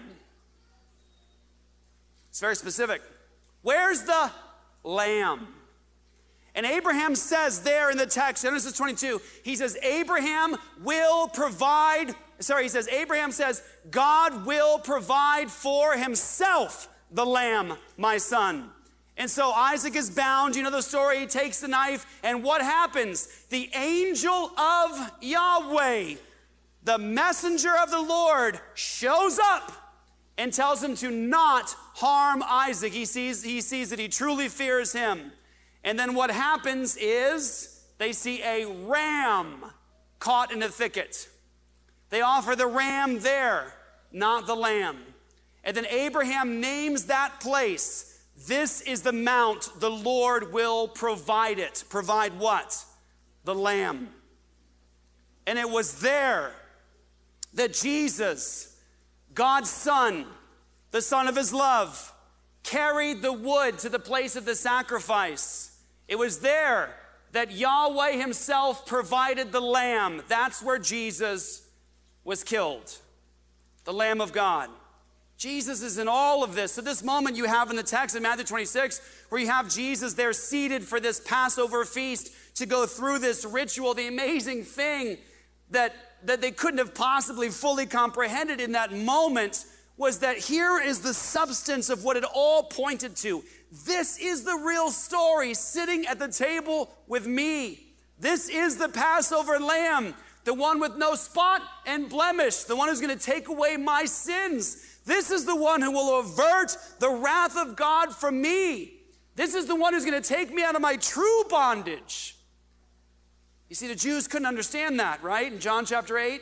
It's very specific. Where's the lamb? And Abraham says there in the text, Genesis twenty-two, he says, Abraham will provide, sorry, he says, Abraham says, God will provide for himself the lamb, my son. And so Isaac is bound, you know the story, he takes the knife, and what happens? The angel of Yahweh, the messenger of the Lord, shows up and tells him to not harm Isaac. He sees, he sees that he truly fears him. And then what happens is they see a ram caught in a thicket. They offer the ram there, not the lamb. And then Abraham names that place. This is the mount, the Lord will provide it. Provide what? The lamb. And it was there that Jesus, God's son, the son of his love, carried the wood to the place of the sacrifice. It was there that Yahweh himself provided the lamb. That's where Jesus was killed, the Lamb of God. Jesus is in all of this. So this moment you have in the text in Matthew twenty-six, where you have Jesus there seated for this Passover feast to go through this ritual, the amazing thing that, that they couldn't have possibly fully comprehended in that moment was that here is the substance of what it all pointed to. This is the real story sitting at the table with me. This is the Passover lamb, the one with no spot and blemish, the one who's going to take away my sins. This is the one who will avert the wrath of God from me. This is the one who's going to take me out of my true bondage. You see, the Jews couldn't understand that, right? In John chapter eight.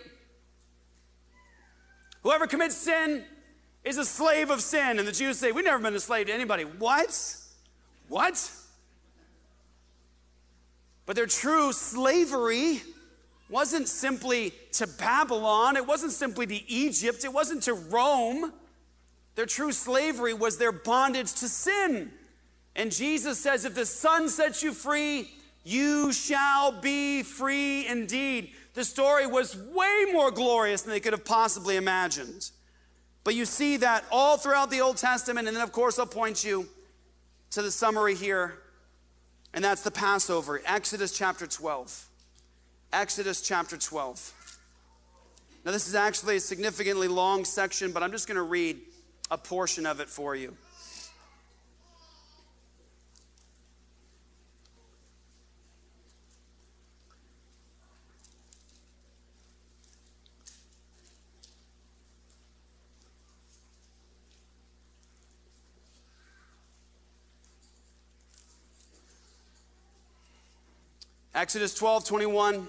Whoever commits sin is a slave of sin. And the Jews say, we've never been a slave to anybody. What? What? But their true slavery wasn't simply to Babylon. It wasn't simply to Egypt. It wasn't to Rome. Their true slavery was their bondage to sin. And Jesus says, if the Son sets you free, you shall be free indeed. The story was way more glorious than they could have possibly imagined. But you see that all throughout the Old Testament, and then of course I'll point you to the summary here, and that's the Passover, Exodus chapter twelve. Exodus chapter twelve. Now this is actually a significantly long section, but I'm just going to read a portion of it for you. Exodus twelve twenty-one.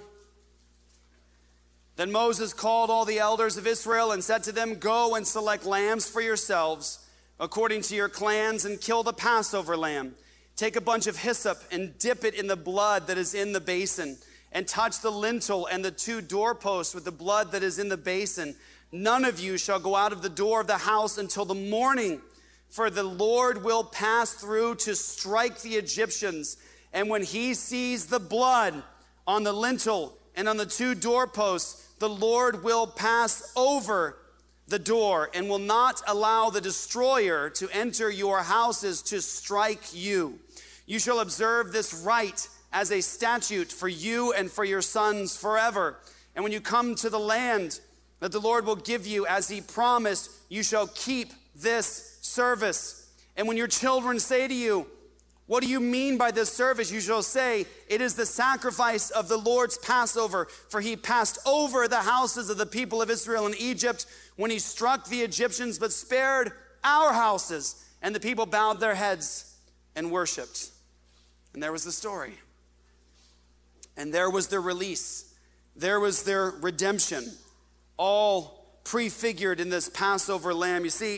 Then Moses called all the elders of Israel and said to them, go and select lambs for yourselves according to your clans and kill the Passover lamb. Take a bunch of hyssop and dip it in the blood that is in the basin and touch the lintel and the two doorposts with the blood that is in the basin. None of you shall go out of the door of the house until the morning, for the Lord will pass through to strike the Egyptians. And when he sees the blood on the lintel and on the two doorposts, the Lord will pass over the door and will not allow the destroyer to enter your houses to strike you. You shall observe this rite as a statute for you and for your sons forever. And when you come to the land that the Lord will give you as he promised, you shall keep this service. And when your children say to you, what do you mean by this service? You shall say, it is the sacrifice of the Lord's Passover, for he passed over the houses of the people of Israel in Egypt when he struck the Egyptians, but spared our houses. And the people bowed their heads and worshiped. And there was the story. And there was their release. There was their redemption, all prefigured in this Passover lamb. You see,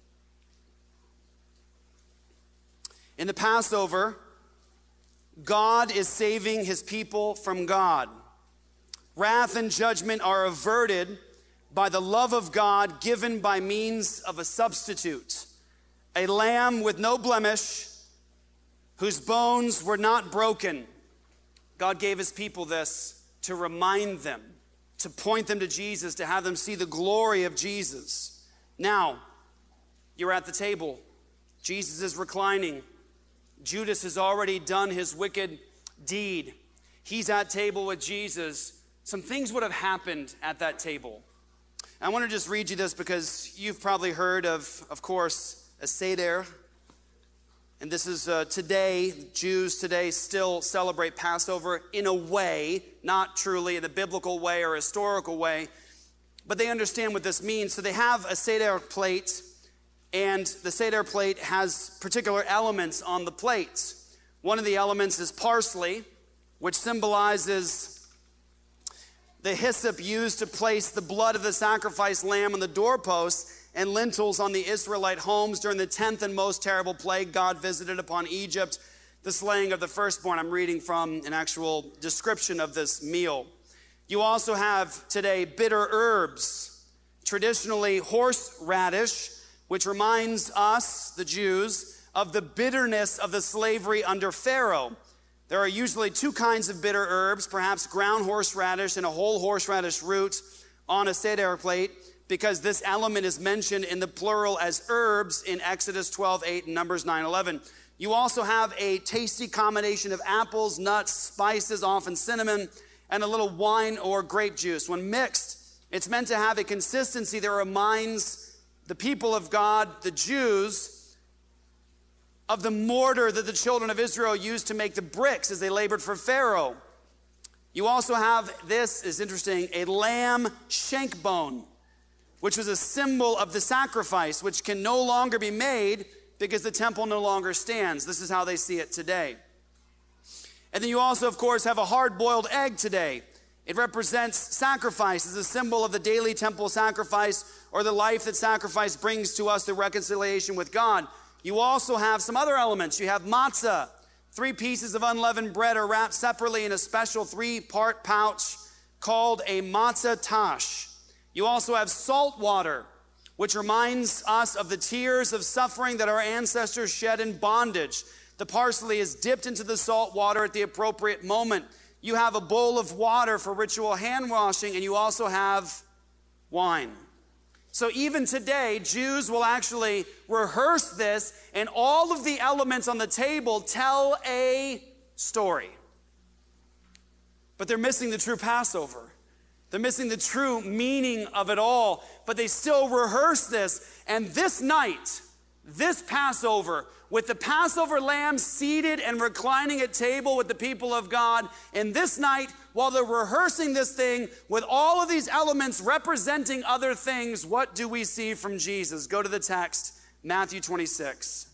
in the Passover, God is saving his people from God. Wrath and judgment are averted by the love of God given by means of a substitute, a lamb with no blemish, whose bones were not broken. God gave his people this to remind them, to point them to Jesus, to have them see the glory of Jesus. Now, you're at the table. Jesus is reclining. Judas has already done his wicked deed. He's at table with Jesus. Some things would have happened at that table. I want to just read you this because you've probably heard of, of course, a Seder. And this is uh, today, Jews today still celebrate Passover in a way, not truly in the biblical way or historical way, but they understand what this means. So they have a Seder plate, and the Seder plate has particular elements on the plate. One of the elements is parsley, which symbolizes the hyssop used to place the blood of the sacrificed lamb on the doorposts and lintels on the Israelite homes during the tenth and most terrible plague God visited upon Egypt, the slaying of the firstborn. I'm reading from an actual description of this meal. You also have today bitter herbs, traditionally horseradish, which reminds us, the Jews, of the bitterness of the slavery under Pharaoh. There are usually two kinds of bitter herbs, perhaps ground horseradish and a whole horseradish root on a Seder plate, because this element is mentioned in the plural as herbs in Exodus twelve eight and Numbers nine eleven. You also have a tasty combination of apples, nuts, spices, often cinnamon, and a little wine or grape juice. When mixed, it's meant to have a consistency that reminds the people of God, the Jews, of the mortar that the children of Israel used to make the bricks as they labored for Pharaoh. You also have, this is interesting, a lamb shank bone, which was a symbol of the sacrifice, which can no longer be made because the temple no longer stands. This is how they see it today. And then you also, of course, have a hard-boiled egg today. It represents sacrifice as a symbol of the daily temple sacrifice or the life that sacrifice brings to us through reconciliation with God. You also have some other elements. You have matzah. Three pieces of unleavened bread are wrapped separately in a special three-part pouch called a matzah tash. You also have salt water, which reminds us of the tears of suffering that our ancestors shed in bondage. The parsley is dipped into the salt water at the appropriate moment. You have a bowl of water for ritual hand washing, and you also have wine. So even today, Jews will actually rehearse this, and all of the elements on the table tell a story. But they're missing the true Passover. They're missing the true meaning of it all, but they still rehearse this. And this night, this Passover, with the Passover lamb seated and reclining at table with the people of God, and this night, while they're rehearsing this thing with all of these elements representing other things, what do we see from Jesus? Go to the text, Matthew twenty-six.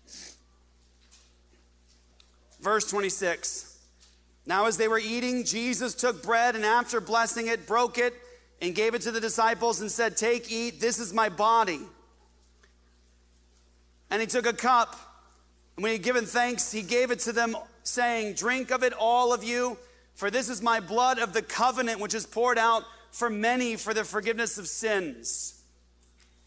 Verse twenty-six. Now as they were eating, Jesus took bread and after blessing it, broke it and gave it to the disciples and said, "Take, eat, this is my body." And he took a cup, and when he had given thanks, he gave it to them, saying, "Drink of it, all of you, for this is my blood of the covenant, which is poured out for many for the forgiveness of sins."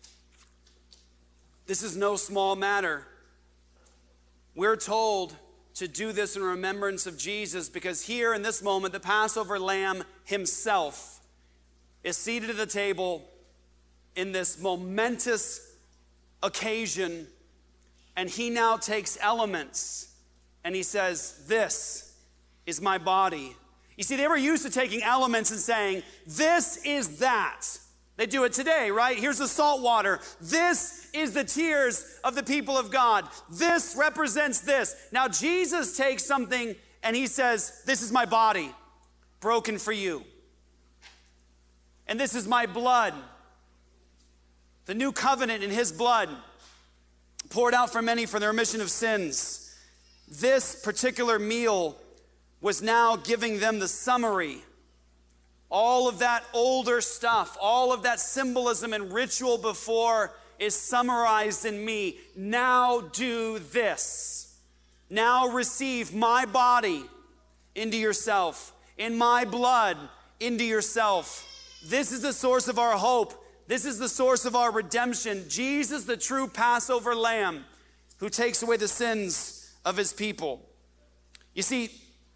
This is no small matter. We're told to do this in remembrance of Jesus, because here in this moment, the Passover lamb himself is seated at the table in this momentous occasion, and he now takes elements and he says, "This is my body." You see, they were used to taking elements and saying, "This is that." They do it today, right? Here's the salt water. This is the tears of the people of God. This represents this. Now, Jesus takes something and he says, "This is my body, broken for you. And this is my blood, the new covenant in his blood, poured out for many for the remission of sins." This particular meal was now giving them the summary. All of that older stuff, all of that symbolism and ritual before is summarized in me. Now do this. Now receive my body into yourself, in my blood into yourself. This is the source of our hope. This is the source of our redemption. Jesus, the true Passover lamb, who takes away the sins of his people. You see,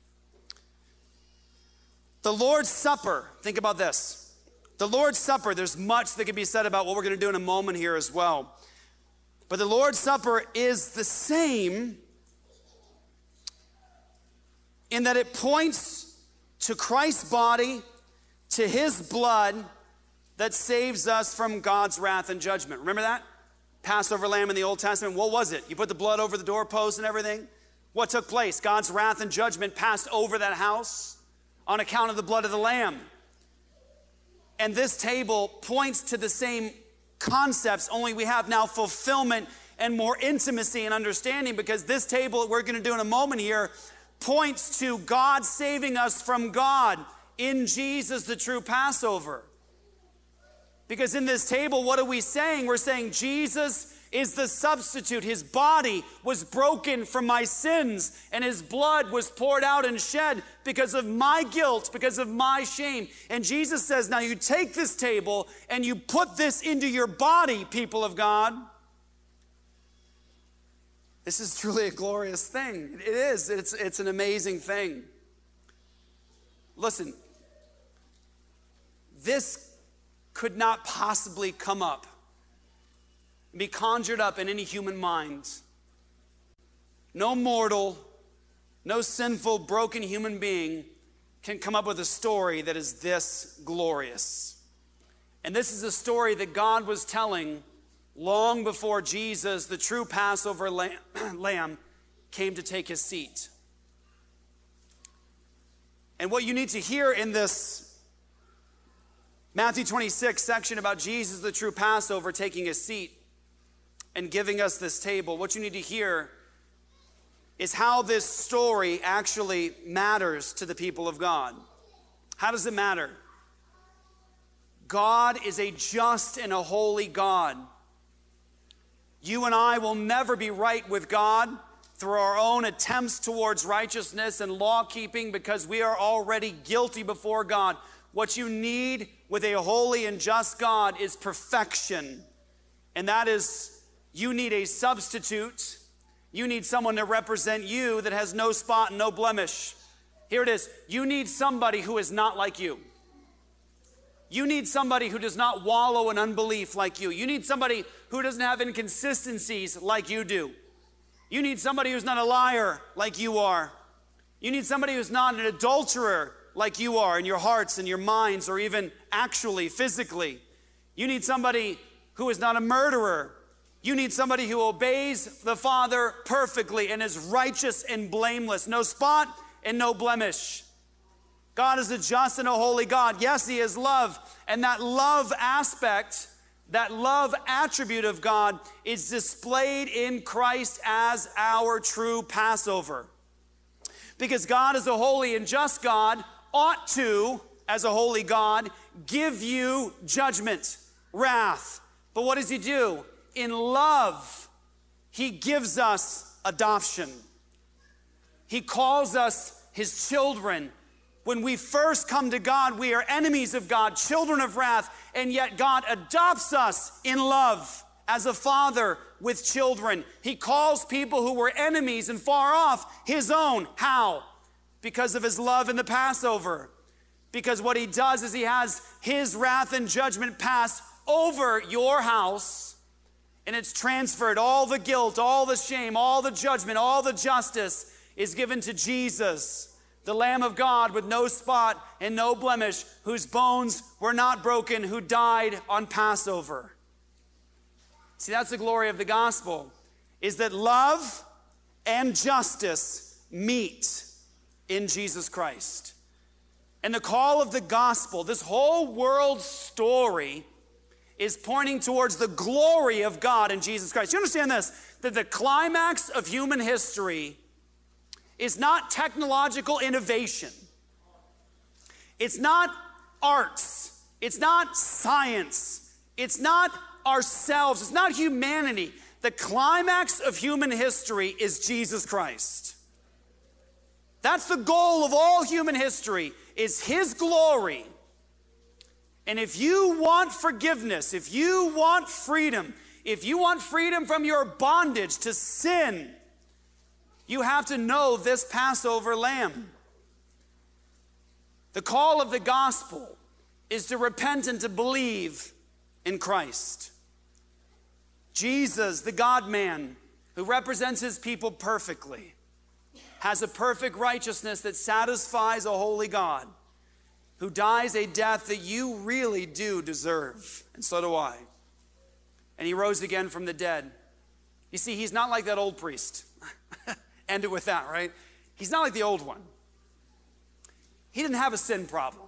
the Lord's Supper, think about this. The Lord's Supper, there's much that can be said about what we're going to do in a moment here as well. But the Lord's Supper is the same in that it points to Christ's body, to his blood that saves us from God's wrath and judgment. Remember that? Passover lamb in the Old Testament. What was it? You put the blood over the doorpost and everything. What took place? God's wrath and judgment passed over that house on account of the blood of the lamb. And this table points to the same concepts, only we have now fulfillment and more intimacy and understanding, because this table that we're going to do in a moment here points to God saving us from God in Jesus, the true Passover. Because in this table, what are we saying? We're saying Jesus is the substitute. His body was broken for my sins, and his blood was poured out and shed because of my guilt, because of my shame. And Jesus says, now you take this table and you put this into your body, people of God. This is truly a glorious thing. It is. It's, it's an amazing thing. Listen, this could not possibly come up, be conjured up in any human mind. No mortal, no sinful, broken human being can come up with a story that is this glorious. And this is a story that God was telling long before Jesus, the true Passover lamb, came to take his seat. And what you need to hear in this Matthew twenty-six section about Jesus, the true Passover, taking his seat and giving us this table, what you need to hear is how this story actually matters to the people of God. How does it matter? God is a just and a holy God. You and I will never be right with God through our own attempts towards righteousness and law-keeping, because we are already guilty before God. What you need with a holy and just God is perfection. And that is, you need a substitute. You need someone to represent you that has no spot and no blemish. Here it is. You need somebody who is not like you. You need somebody who does not wallow in unbelief like you. You need somebody who doesn't have inconsistencies like you do. You need somebody who's not a liar like you are. You need somebody who's not an adulterer like you are in your hearts and your minds, or even actually, physically. You need somebody who is not a murderer. You need somebody who obeys the Father perfectly and is righteous and blameless, no spot and no blemish. God is a just and a holy God. Yes, he is love. And that love aspect, that love attribute of God is displayed in Christ as our true Passover. Because God is a holy and just God, ought to, as a holy God, give you judgment, wrath. But what does he do? In love, he gives us adoption. He calls us his children. When we first come to God, we are enemies of God, children of wrath, and yet God adopts us in love as a father with children. He calls people who were enemies and far off his own. How? Because of his love in the Passover. Because what he does is he has his wrath and judgment pass over your house, and it's transferred. All the guilt, all the shame, all the judgment, all the justice is given to Jesus, the Lamb of God with no spot and no blemish, whose bones were not broken, who died on Passover. See, that's the glory of the gospel, is that love and justice meet in Jesus Christ. And the call of the gospel, this whole world story, is pointing towards the glory of God in Jesus Christ. You understand this? That the climax of human history is not technological innovation. It's not arts. It's not science. It's not ourselves. It's not humanity. The climax of human history is Jesus Christ. That's the goal of all human history, is his glory. And if you want forgiveness, if you want freedom, if you want freedom from your bondage to sin, you have to know this Passover lamb. The call of the gospel is to repent and to believe in Christ. Jesus, the God-man, who represents his people perfectly, has a perfect righteousness that satisfies a holy God, who dies a death that you really do deserve, and so do I. And he rose again from the dead. You see, he's not like that old priest. End it with that, right? He's not like the old one. He didn't have a sin problem.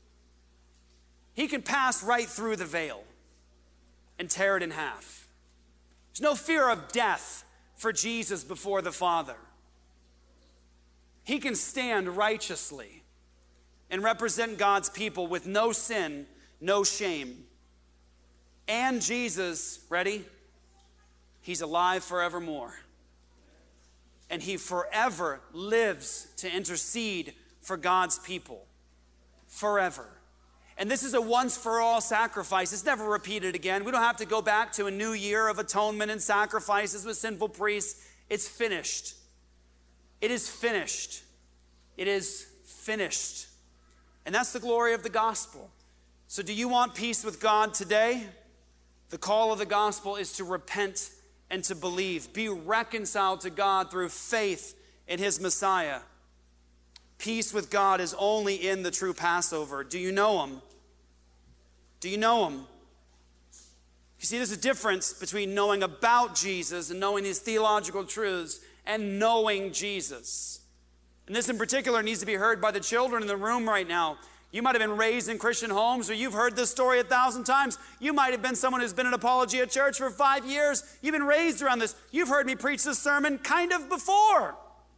He can pass right through the veil and tear it in half. There's no fear of death for Jesus before the Father. He can stand righteously and represent God's people with no sin, no shame. And Jesus, ready? He's alive forevermore. And he forever lives to intercede for God's people. Forever. And this is a once-for-all sacrifice. It's never repeated again. We don't have to go back to a new year of atonement and sacrifices with sinful priests. It's finished. It is finished. It is finished. And that's the glory of the gospel. So do you want peace with God today? The call of the gospel is to repent and to believe. Be reconciled to God through faith in his Messiah. Peace with God is only in the true Passover. Do you know him? Do you know him? You see, there's a difference between knowing about Jesus and knowing his theological truths and knowing Jesus. And this in particular needs to be heard by the children in the room right now. You might have been raised in Christian homes, or you've heard this story a thousand times. You might have been someone who's been in Apologia Church for five years. You've been raised around this. You've heard me preach this sermon kind of before.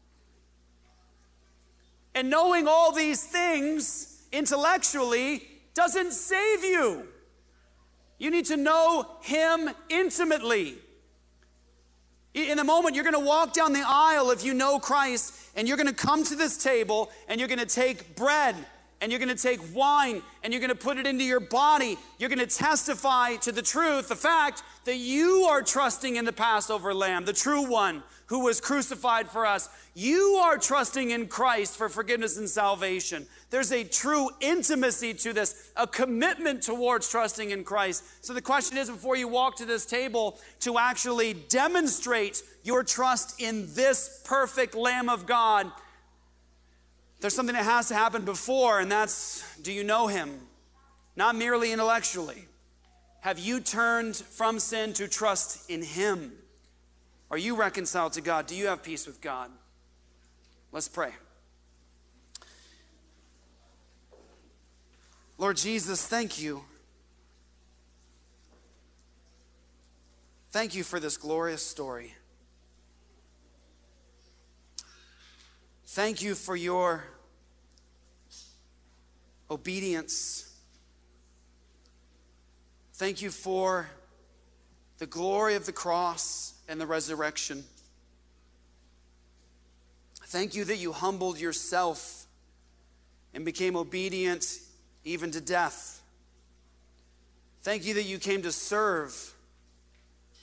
And knowing all these things intellectually doesn't save you. You need to know him intimately. In the moment you're going to walk down the aisle if you know Christ, and you're going to come to this table and you're going to take bread and you're going to take wine and you're going to put it into your body. You're going to testify to the truth, the fact that you are trusting in the Passover lamb, the true one who was crucified for us. You are trusting in Christ for forgiveness and salvation. There's a true intimacy to this, a commitment towards trusting in Christ. So the question is, before you walk to this table, to actually demonstrate your trust in this perfect Lamb of God, there's something that has to happen before, and that's, do you know him? Not merely intellectually. Have you turned from sin to trust in him? Are you reconciled to God? Do you have peace with God? Let's pray. Lord Jesus, thank you. Thank you for this glorious story. Thank you for your obedience. Thank you for the glory of the cross and the resurrection. Thank you that you humbled yourself and became obedient even to death. Thank you that you came to serve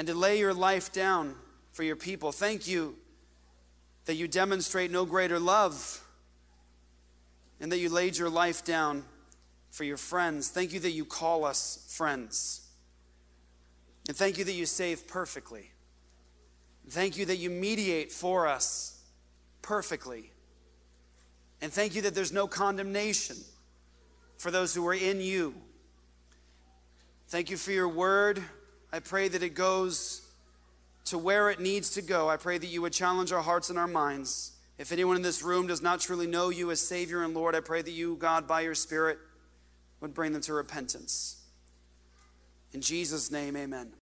and to lay your life down for your people. Thank you that you demonstrate no greater love and that you laid your life down for your friends. Thank you that you call us friends. And thank you that you save perfectly. Thank you that you mediate for us perfectly. And thank you that there's no condemnation for those who are in you. Thank you for your word. I pray that it goes to where it needs to go. I pray that you would challenge our hearts and our minds. If anyone in this room does not truly know you as Savior and Lord, I pray that you, God, by your Spirit, would bring them to repentance. In Jesus' name, amen.